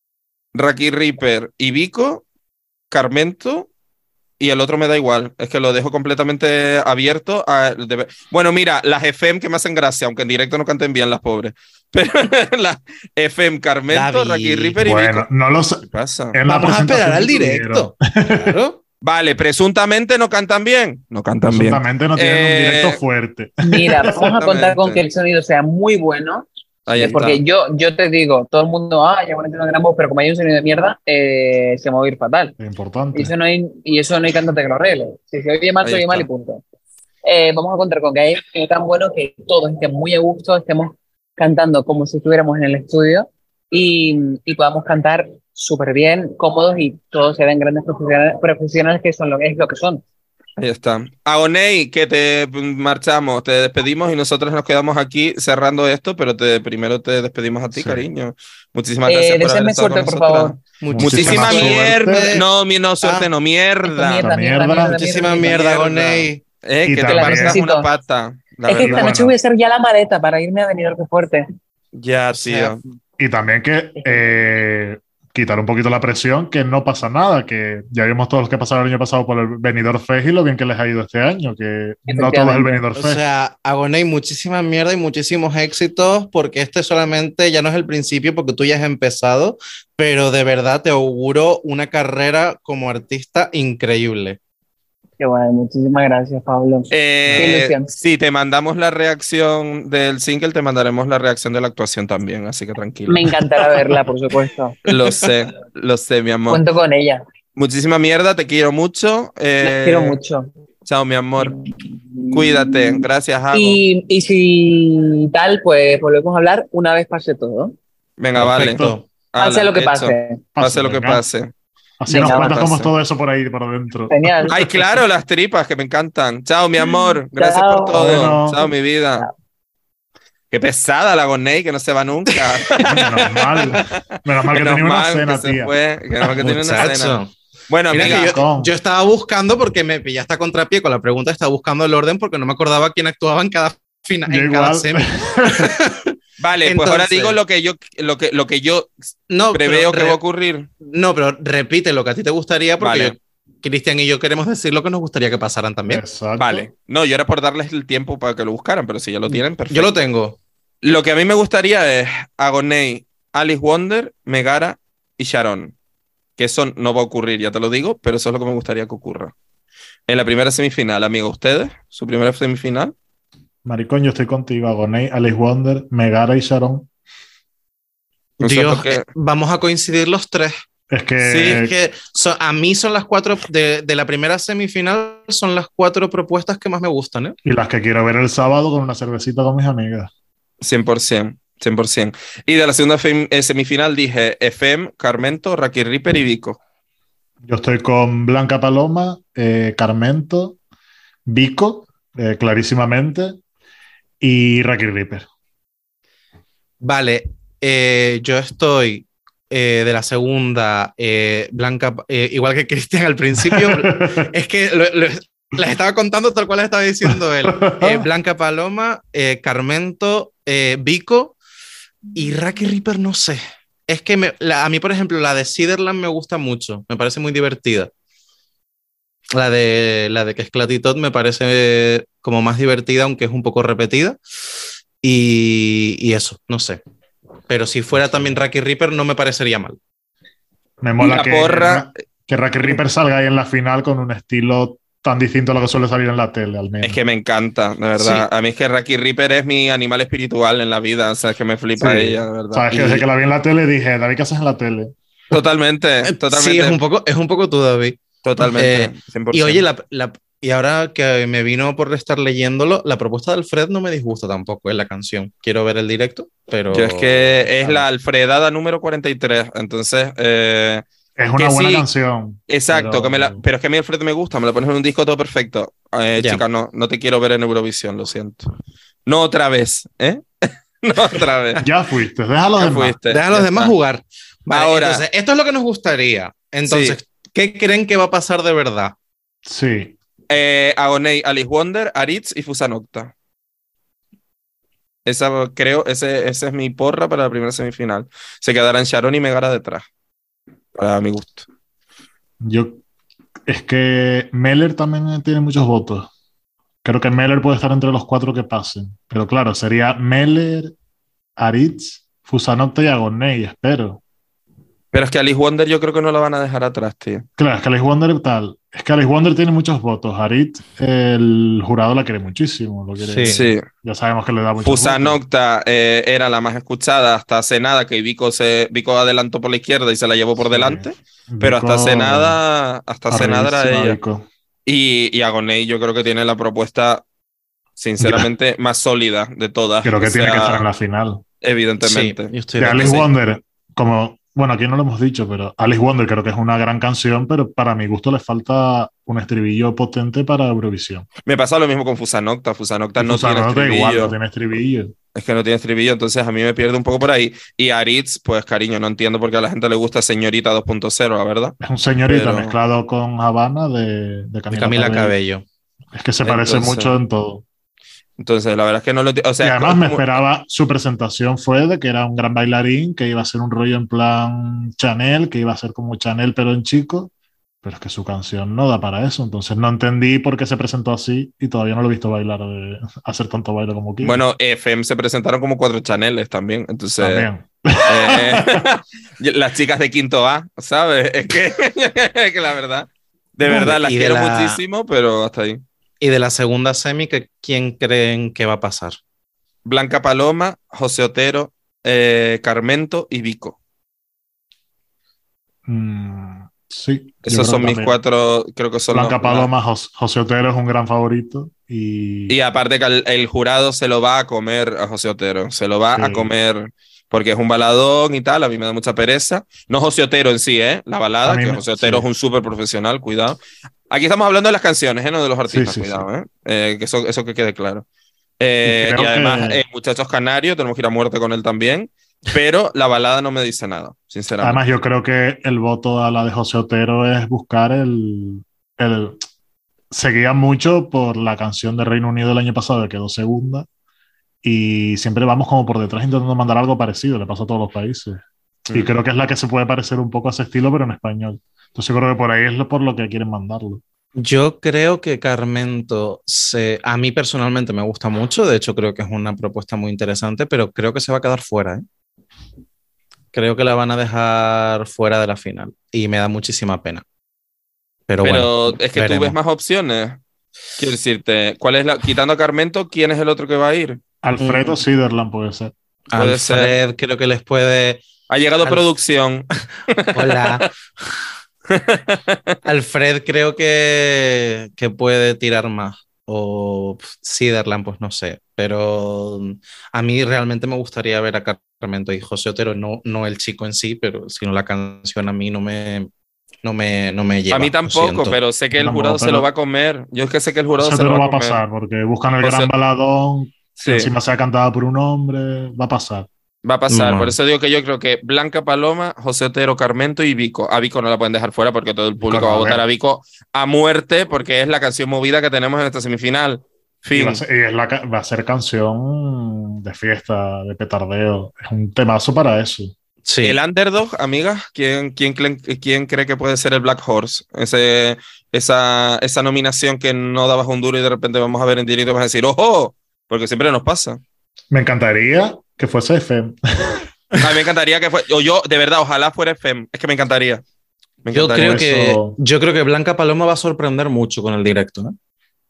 Raki Reaper y Vico, Carmento, y el otro me da igual. Es que lo dejo completamente abierto a... de- Bueno, mira, las F M que me hacen gracia, aunque en directo no canten bien las pobres. Pero las F M, Carmento, David. Raki Reaper y Bueno, Vico. no lo sé. ¿Qué pasa? En la vamos a esperar presentación al que directo. Claro. Vale, presuntamente no cantan bien. No cantan bien. Presuntamente no tienen Eh, un directo fuerte. Mira, vamos a contar con Exactamente. que el sonido sea muy bueno. Ahí eh, está. porque yo, yo te digo, todo el mundo, ah, ya bueno, tiene una gran voz, pero como hay un sonido de mierda, eh, se me va a ir fatal. Es importante. Y eso no hay, y eso no hay cantante que lo arregle. Si se oye mal, Ahí se oye mal y está. punto. Eh, vamos a contar con que hay que tan bueno que todos estén muy a gusto, estemos cantando como si estuviéramos en el estudio y, y podamos cantar súper bien, cómodos y todos sean grandes profesionales, profesionales que son lo que es lo que son. Ahí está. Agoney, que te marchamos, te despedimos y nosotros nos quedamos aquí cerrando esto, pero te, primero te despedimos a ti, Sí. cariño. Muchísimas Eh, gracias por haber deseenme estado suerte, con por nosotras. favor. Muchísima Muchísima mierda. suerte. No, mi- no, suerte, Ah. no, mierda. Mierda, mierda, mierda. mierda, Muchísima mierda. mierda, mierda. Agoney. Eh, Y que te también- partas necesito. una pata. La Es que esta verdad. noche Bueno. voy a hacer ya la maleta para irme a venir Qué Fuerte. Ya, O sea, tío. Y también que eh, quitar un poquito la presión, que no pasa nada, que ya vimos todos los que pasaron el año pasado por el Benidorm Fest y lo bien que les ha ido este año, que no todo es el Benidorm O Fest. sea, Agoney, muchísima mierda y muchísimos éxitos, porque este solamente ya no es el principio, porque tú ya has empezado, pero de verdad te auguro una carrera como artista increíble. Qué bueno, muchísimas gracias, Pablo. Eh, Qué ilusión. si te mandamos la reacción del single, te mandaremos la reacción de la actuación también, así que tranquilo. Me encantará verla, por supuesto. Lo sé, lo sé, mi amor. Cuento con ella. Muchísima mierda, te quiero mucho. eh, La quiero mucho. Chao, mi amor. Cuídate. Gracias, Hago. Y, y si tal, pues volvemos a hablar una vez pase todo. Venga, vale. Perfecto. Pase Ala, lo que hecho. pase. Pase lo que venga. pase. Así Venga, nos va, contamos pasa. todo eso por ahí, por dentro. Genial. Ay, claro, las tripas que me encantan. Chao, mi amor. Gracias Chao. por todo. Bueno. Chao, mi vida. Chao. Qué pesada la Gonei, que no se va nunca. Menos mal. Menos mal que tenía una cena, que tía. Fue, que menos mal que tiene una cena. Bueno, mira, amiga, que yo, yo estaba buscando, porque me pillaste a contrapié con la pregunta, estaba buscando el orden porque no me acordaba quién actuaba en cada final, en cada semi. Vale, Entonces, pues ahora digo lo que yo, lo que, lo que yo no, preveo que va a ocurrir. No, pero repite lo que a ti te gustaría, porque vale. Cristian y yo queremos decir lo que nos gustaría que pasaran también. Exacto. Vale. No, yo era por darles el tiempo para que lo buscaran, pero si ya lo tienen, perfecto. Yo lo tengo. Lo que a mí me gustaría es Agoney, Alice Wonder, Megara y Sharon. Que eso no va a ocurrir, ya te lo digo, pero eso es lo que me gustaría que ocurra. En la primera semifinal, amigo, ¿ustedes? ¿Su primera semifinal? Maricón, yo estoy contigo. Agoney, Alice Wonder, Megara y Sharon. Dios, porque... vamos a coincidir los tres. Es que, sí, es que so, a mí son las cuatro de, de la primera semifinal, son las cuatro propuestas que más me gustan, ¿eh? Y las que quiero ver el sábado con una cervecita con mis amigas. cien por ciento. cien por ciento. Y de la segunda eh, semifinal dije F M, Carmento, Raki Reaper y Vico. Yo estoy con Blanca Paloma, eh, Carmento, Vico, eh, clarísimamente, y Raki Reaper. Vale, eh, yo estoy eh, de la segunda, eh, Blanca, eh, igual que Cristian al principio, es que lo, lo, las estaba contando tal cual las estaba diciendo él. Eh, Blanca Paloma, eh, Carmento, eh, Vico y Raki Reaper, no sé. Es que me, la, a mí, por ejemplo, la de Ciderland me gusta mucho, me parece muy divertida. La de, la de que es Clatitot me parece como más divertida, aunque es un poco repetida. Y, y eso, no sé. Pero si fuera también Raki Reaper, no me parecería mal. Me mola la que, porra... que Raki Reaper salga ahí en la final con un estilo tan distinto a lo que suele salir en la tele, al menos. Es que me encanta, de verdad. Sí. A mí es que Raki Reaper es mi animal espiritual en la vida. O sea, es que me flipa sí. ella, de verdad. Sabes que y... desde que la vi en la tele dije, David, ¿qué haces en la tele? Totalmente, totalmente. Sí, es un poco, es un poco tú, David. Totalmente. Eh, y oye, la, la, y ahora que me vino por estar leyéndolo, la propuesta de Alfred no me disgusta tampoco, es la canción. Quiero ver el directo, pero... Yo es que es la Alfredada número cuarenta y tres, entonces... Eh, es una buena sí, canción. Exacto, pero... Que me la, pero es que a mí Alfred me gusta, me la pones en un disco todo perfecto. Eh, yeah. Chica, no, no te quiero ver en Eurovisión, lo siento. No otra vez, ¿eh? No otra vez. Ya fuiste, déjalo ya demás. Fuiste, Deja a los demás está. Jugar. Vale, ahora, entonces, esto es lo que nos gustaría. Entonces, sí. ¿Qué creen que va a pasar de verdad? Sí. Eh, Agoney, Alice Wonder, Aritz y Fusanocta. Esa, creo, ese, ese es mi porra para la primera semifinal. Se quedarán Sharon y Megara detrás. Para mi gusto. Yo, es que Meller también tiene muchos votos. Creo que Meller puede estar entre los cuatro que pasen. Pero claro, sería Meller, Aritz, Fusanocta y Agoney, espero. Pero es que Alice Wonder yo creo que no la van a dejar atrás, tío. Claro, es que Alice Wonder tal. Es que Alice Wonder tiene muchos votos. Aritz, el jurado la quiere muchísimo. Lo quiere, sí. sí. Ya sabemos que le da mucho. Fusanocta eh, era la más escuchada hasta hace nada, que Vico se Vico adelantó por la izquierda y se la llevó por sí. delante. Vico, pero hasta hace nada, hasta hace nada era ella. Vico. Y, y Agoney yo creo que tiene la propuesta, sinceramente, más sólida de todas. Creo que o tiene sea, que estar en la final. Evidentemente. Sí, de Alice Wonder, como... Bueno, aquí no lo hemos dicho, pero Alice Wonder creo que es una gran canción, pero para mi gusto le falta un estribillo potente para Eurovisión. Me pasa lo mismo con Fusanocta. Fusanocta no Fusanocta tiene estribillo. Igual, no tiene estribillo. Es que no tiene estribillo, entonces a mí me pierde un poco por ahí. Y Aritz, pues cariño, no entiendo por qué a la gente le gusta Señorita dos punto cero, la verdad. Es un Señorita pero... mezclado con Habana de, de Camila, Camila Cabello. Cabello. Es que se parece entonces... mucho en todo. Entonces, la verdad es que no lo entiendo. O sea, y además como... me esperaba, su presentación fue de que era un gran bailarín, que iba a ser un rollo en plan Chanel, que iba a ser como Chanel pero en chico, pero es que su canción no da para eso, entonces no entendí por qué se presentó así y todavía no lo he visto bailar, de hacer tanto baile como quiere. Bueno, F M se presentaron como cuatro Chaneles también, entonces... También. Eh, las chicas de quinto A, ¿sabes? Es que, es que la verdad, de verdad, las quiero la... muchísimo, pero hasta ahí. Y de la segunda semi, ¿quién creen que va a pasar? Blanca Paloma, José Otero, eh, Carmento y Vico. Mm, sí. Esos son mis cuatro, creo que son Blanca los, Paloma, la... José Otero es un gran favorito. Y, y aparte que el, el jurado se lo va a comer a José Otero, se lo va sí. a comer porque es un baladón y tal, a mí me da mucha pereza. No José Otero en sí, ¿eh? La balada, que me... José Otero sí. es un súper profesional, cuidado. Aquí estamos hablando de las canciones, ¿eh? No de los artistas, sí, sí, cuidado, sí. ¿eh? eh que eso, eso que quede claro. Eh, Y y creo además, que- eh, Muchachos Canarios, tenemos que ir a muerte con él también. Pero la balada no me dice nada, sinceramente. Además, yo creo que el voto a la de José Otero es buscar el, el... Seguía mucho por la canción de Reino Unido del año pasado, que quedó segunda, y siempre vamos como por detrás intentando mandar algo parecido, le pasa a todos los países. Y Mm. creo que es la que se puede parecer un poco a ese estilo, pero en español. Entonces creo que por ahí es lo- por lo que quieren mandarlo. Yo creo que Carmento se, a mí personalmente me gusta mucho, de hecho creo que es una propuesta muy interesante, pero creo que se va a quedar fuera, ¿eh? Creo que la van a dejar fuera de la final y me da muchísima pena. Pero, Pero bueno, es que veremos. tú ves más opciones. Quiero decirte, ¿cuál es la, quitando a Carmento, quién es el otro que va a ir? Alfredo Mm. Siderland puede ser. Puede Alfred creo que les puede... Ha llegado Alf- producción. Hola. Alfred creo que, que puede tirar más. O pf, Siderland, pues no sé. Pero mm, a mí realmente me gustaría ver a Carmento y José Otero, no, no el chico en sí, pero sino la canción a mí no me, no me, no me lleva. A mí lo tampoco, siento. pero sé que el Tampoco, jurado se pero- lo va a comer. Yo es que sé que el jurado José se lo Otero va va a a comer. pasar, porque buscan el José- gran baladón, Sí, que encima sea cantado por un hombre, va a pasar. va a pasar. No. Por eso digo que yo creo que Blanca Paloma, José Otero, Carmento y Vico. A Vico no la pueden dejar fuera porque todo el público no, va a a votar ver. a Vico a muerte porque es la canción movida que tenemos en esta semifinal. Y, Fin. va a ser, y es la, ca- va a ser canción de fiesta, de petardeo. Es un temazo para eso. Sí. El underdog, amiga, ¿quién, quién, cre- quién cree que puede ser el Black Horse? Ese, esa, esa nominación que no dabas un duro y de repente vamos a ver en directo y vas a decir, ¡ojo! Porque siempre nos pasa. Me encantaría que fuese F M. A mí me encantaría que fuera, o yo, de verdad, ojalá fuera F E M. Es que me encantaría. Me Yo encantaría. creo, que, Eso- yo creo que Blanca Paloma va a sorprender mucho con el directo, ¿no?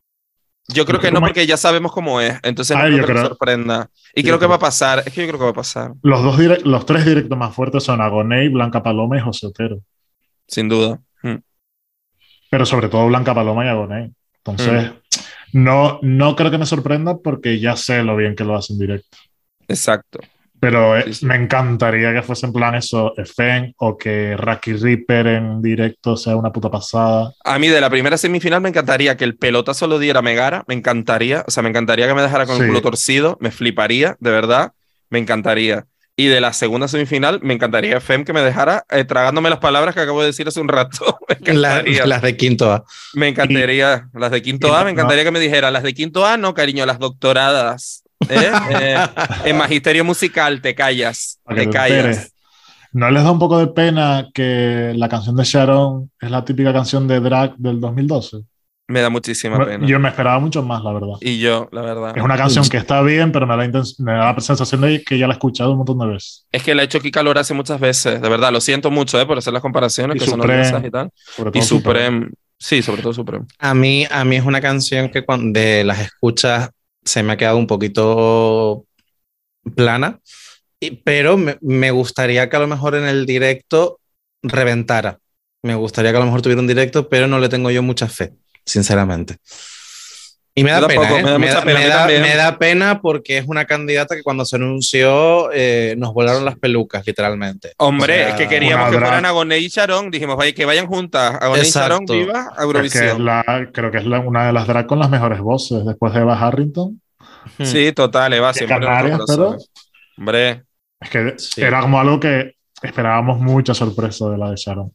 Yo creo que no, porque ya sabemos cómo es. Entonces no Ah, creo yo que nos creo- sorprenda. Y yo creo que creo- va a pasar. Es que yo creo que va a pasar. Los, dos direct- los tres directos más fuertes son Agoné, Blanca Paloma y José Otero. Sin duda. Mm. Pero sobre todo Blanca Paloma y Agoné. Entonces, no, no creo que me sorprenda porque ya sé lo bien que lo hacen directo. Exacto. Pero eh, Sí, sí. me encantaría que fuese en plan eso, F M, o que Raki Reaper en directo sea una puta pasada. A mí de la primera semifinal me encantaría que el pelotazo lo diera Megara, me encantaría, o sea, me encantaría que me dejara con Sí. el culo torcido, me fliparía, de verdad, me encantaría. Y de la segunda semifinal me encantaría F E M que me dejara eh, tragándome las palabras que acabo de decir hace un rato. Me La- encantaría. las de quinto A. Me encantaría. Las de quinto y- A, me no. encantaría que me dijera, las de quinto A, no, cariño, las doctoradas. ¿eh? Eh, en magisterio musical, te callas, Para que te te callas. enteres. ¿No les da un poco de pena que la canción de Sharon es la típica canción de drag del dos mil doce? Me da muchísima Me- pena. Yo me esperaba mucho más, la verdad. Y yo, la verdad. Es una canción que está bien, pero me da, la inten- me da la sensación de que ya la he escuchado un montón de veces. Es que la he hecho Kika Lorase muchas veces, de verdad, lo siento mucho eh, por hacer las comparaciones, Y que son Supreme, odiosas y tal. Sobre Y todo Supreme, sí, sobre todo Supreme. A mí, a mí es una canción que cuando de las escuchas se me ha quedado un poquito plana, y- pero me, me gustaría que a lo mejor en el directo reventara. Me gustaría que a lo mejor tuviera un directo, pero no le tengo yo mucha fe, sinceramente. Y me da Yo pena, tampoco, ¿eh? me da Me mucha da, pena, a me mí da- también. me da pena porque es una candidata que cuando se anunció eh, nos volaron las pelucas, literalmente. Hombre, O sea, es que queríamos una que drag- fueran Agoné y Sharon, dijimos, vaya, que vayan juntas, Agoné y Sharon, Exacto. viva Es que es Eurovisión. la, creo que es la- una de las drag con las mejores voces después de Eva Harrington. hmm. Sí, total, Eva, Que siempre en Canarias, nuestros pero corazones. Hombre, es que Sí. era como algo que esperábamos mucha sorpresa de la de Sharon.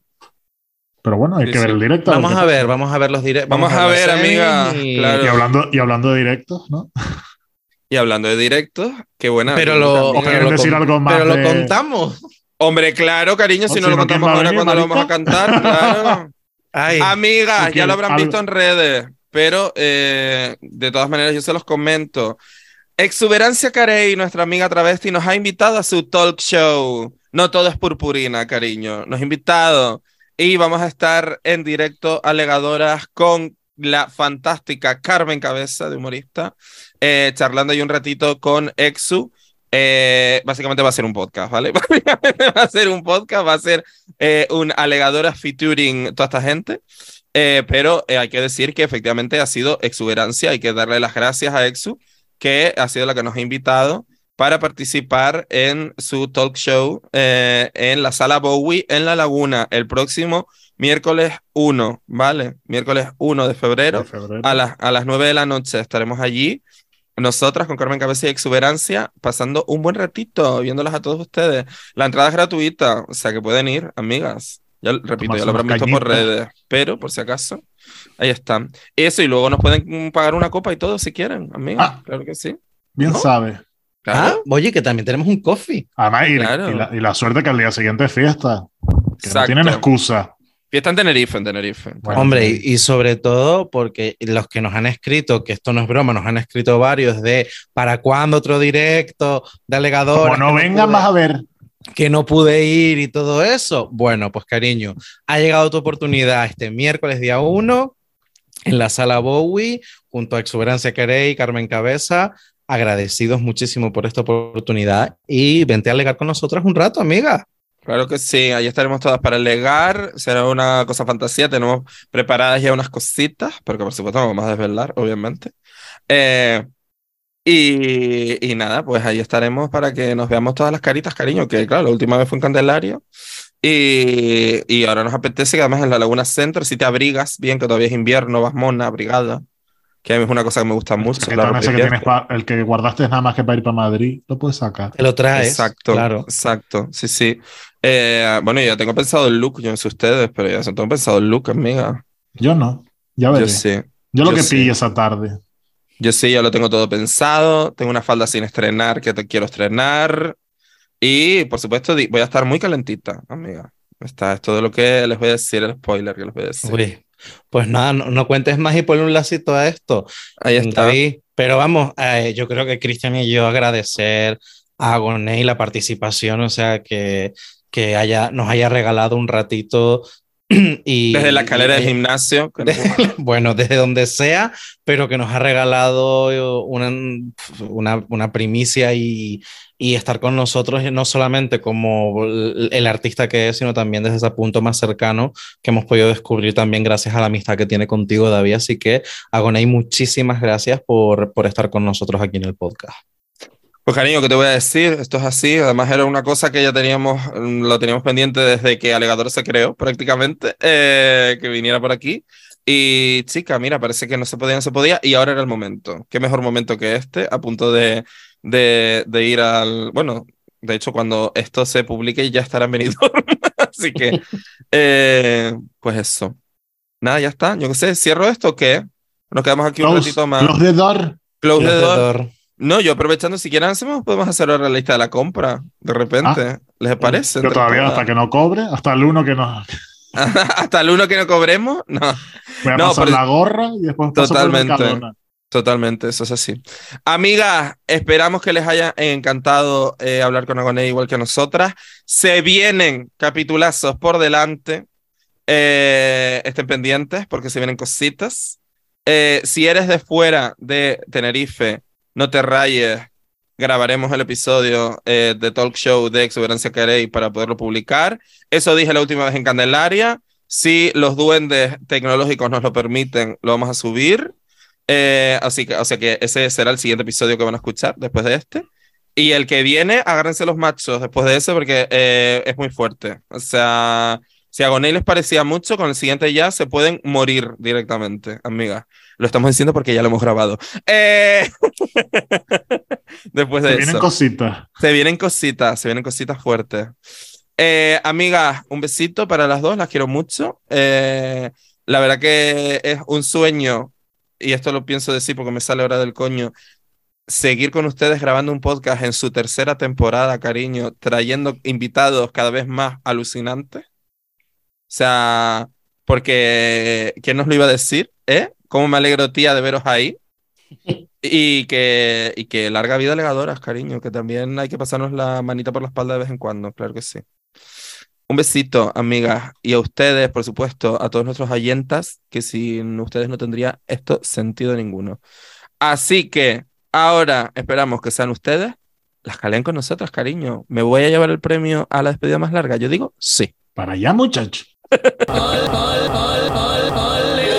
Pero bueno, hay Sí, que ver sí. el directo. Vamos ver a qué ver, pasa. vamos a ver los directos. Vamos a ver, amiga, Y... claro. Y hablando, y hablando de directos, ¿no? y hablando de directos, qué buena. Pero qué lo, bonita ¿O amiga. pero quieren lo decir con- algo más pero lo de- contamos. Hombre, claro, cariño, O si no si lo no, ¿quién contamos va a ahora venir, cuando lo vamos a marica? cantar, claro. Ay, Amigas, Ok, ya lo habrán algo- visto en redes, pero eh, de todas maneras yo se los comento. Exuberancia Carey, nuestra amiga travesti, nos ha invitado a su talk show. No todo es purpurina, cariño. Nos ha invitado y vamos a estar en directo alegadoras con la fantástica Carmen Cabeza, de humorista, eh, charlando ahí un ratito con Exu. Eh, básicamente va a ser un podcast, ¿vale? Básicamente va a ser un podcast, va a ser eh, un alegadora featuring toda esta gente. Eh, pero eh, hay que decir que efectivamente ha sido Exuberancia. Hay que darle las gracias a Exu, que ha sido la que nos ha invitado para participar en su talk show eh, en la Sala Bowie en La Laguna el próximo miércoles uno, ¿vale? Miércoles uno de febrero, De febrero. a, las a las nueve de la noche estaremos allí. nosotras con Carmen Cabeza y Exuberancia, pasando un buen ratito, viéndolas a todos ustedes. La entrada es gratuita, o sea que pueden ir, amigas. Ya repito, ya lo habrán visto por redes, pero por si acaso, ahí están. Eso, y luego nos pueden pagar una copa y todo si quieren, amigas. Ah, claro que sí. Bien ¿no? sabe. Claro. Ah, oye, que también tenemos un coffee. Además, y, claro. y, la, y la suerte que al día siguiente es fiesta. Que no tienen excusa. Fiesta en Tenerife, en Tenerife. Bueno, hombre, y, y sobre todo porque los que nos han escrito, que esto no es broma, nos han escrito varios de ¿para cuándo otro directo de Alegadores? Como no vengan más a ver. Que no pude ir y todo eso. Bueno, pues cariño, ha llegado tu oportunidad este miércoles día uno en la Sala Bowie, junto a Exuberancia Carey y Carmen Cabeza. Agradecidos muchísimo por esta oportunidad y vente a alegar con nosotras un rato, amiga. Claro que sí, ahí estaremos todas para alegar, será una cosa fantasía, tenemos preparadas ya unas cositas, porque por supuesto no vamos a desvelar, obviamente. Eh, y, y nada, pues ahí estaremos para que nos veamos todas las caritas, cariño, que claro, la última vez fue en Candelario, y, y ahora nos apetece que además en la Laguna Center, si te abrigas bien, que todavía es invierno, vas mona, abrigada, que a mí es una cosa que me gusta mucho. El que, ese que, tienes pa, el que guardaste es nada más que para ir para Madrid, lo puedes sacar. Te lo traes. Exacto, claro. Exacto, sí, sí. Eh, bueno, ya tengo pensado el look, yo no sé ustedes, pero ya tengo pensado el look, amiga. Yo no, ya veré. Yo sí. Yo lo yo que sí. pille esa tarde. Yo sí, ya lo tengo todo pensado. Tengo una falda sin estrenar que te quiero estrenar. Y, por supuesto, voy a estar muy calentita, amiga. Está, es todo lo que les voy a decir, el spoiler que les voy a decir. Uy. Pues nada, no, no cuentes más y ponle un lacito a esto. Ahí está. David, pero vamos, eh, yo creo que Cristian y yo agradecer a Agoné la participación, o sea, que, que haya, nos haya regalado un ratito. Y, desde la escalera y, del gimnasio. De, bueno, desde donde sea, pero que nos ha regalado una, una, una primicia y, y estar con nosotros, no solamente como el, el artista que es, sino también desde ese punto más cercano que hemos podido descubrir también gracias a la amistad que tiene contigo, David. Así que, Agoné, muchísimas gracias por, por estar con nosotros aquí en el podcast. Pues cariño, ¿qué te voy a decir? Esto es así. Además era una cosa que ya teníamos, lo teníamos pendiente desde que Alegador se creó prácticamente, eh, que viniera por aquí. Y chica, mira, parece que no se podía, no se podía. Y ahora era el momento. ¿Qué mejor momento que este? A punto de, de, de ir al... Bueno, de hecho, cuando esto se publique ya estará en Benidorm. Así que, eh, pues eso. Nada, ya está. Yo qué sé, ¿cierro esto o qué? Nos quedamos aquí Close, un ratito más. Close the door. Close the door. No, yo aprovechando, si quieren hacemos, podemos hacer ahora la lista de la compra, de repente. Ah, ¿les parece? Yo todavía todas? Hasta que no cobre, hasta el uno que no... ¿Hasta el uno que no cobremos? No. Voy a no, pasar por... la gorra y después paso totalmente, por Mercadona. Totalmente, eso es así. Amigas, esperamos que les haya encantado eh, hablar con Agoné igual que a nosotras. Se vienen capitulazos por delante. Eh, estén pendientes porque se vienen cositas. Eh, si eres de fuera de Tenerife, no te rayes, grabaremos el episodio eh, de Talk Show de Exuberancia Carey para poderlo publicar. Eso dije la última vez en Candelaria. Si los duendes tecnológicos nos lo permiten, lo vamos a subir. Eh, así que, o sea que ese será el siguiente episodio que van a escuchar después de este. Y el que viene, agárrense los machos después de ese porque eh, es muy fuerte. O sea... Si a Agoné les parecía mucho, con el siguiente ya se pueden morir directamente, amiga. Lo estamos diciendo porque ya lo hemos grabado. Eh... Después de se eso. Se vienen cositas. Se vienen cositas, se vienen cositas fuertes. Eh, amigas, un besito para las dos, las quiero mucho. Eh, la verdad que es un sueño, y esto lo pienso decir porque me sale ahora del coño, seguir con ustedes grabando un podcast en su tercera temporada, cariño, trayendo invitados cada vez más alucinantes. O sea, porque ¿quién nos lo iba a decir? ¿Eh? ¿Cómo me alegro, tía, de veros ahí? Y que, y que larga vida Alegadoras, cariño, que también hay que pasarnos la manita por la espalda de vez en cuando, claro que sí. Un besito, amigas, y a ustedes, por supuesto, a todos nuestros oyentas, que sin ustedes no tendría esto sentido ninguno. Así que ahora esperamos que sean ustedes las que leen con nosotras, cariño. ¿Me voy a llevar el premio a la despedida más larga? Yo digo sí. Para allá, muchachos. All, all, all, all, all,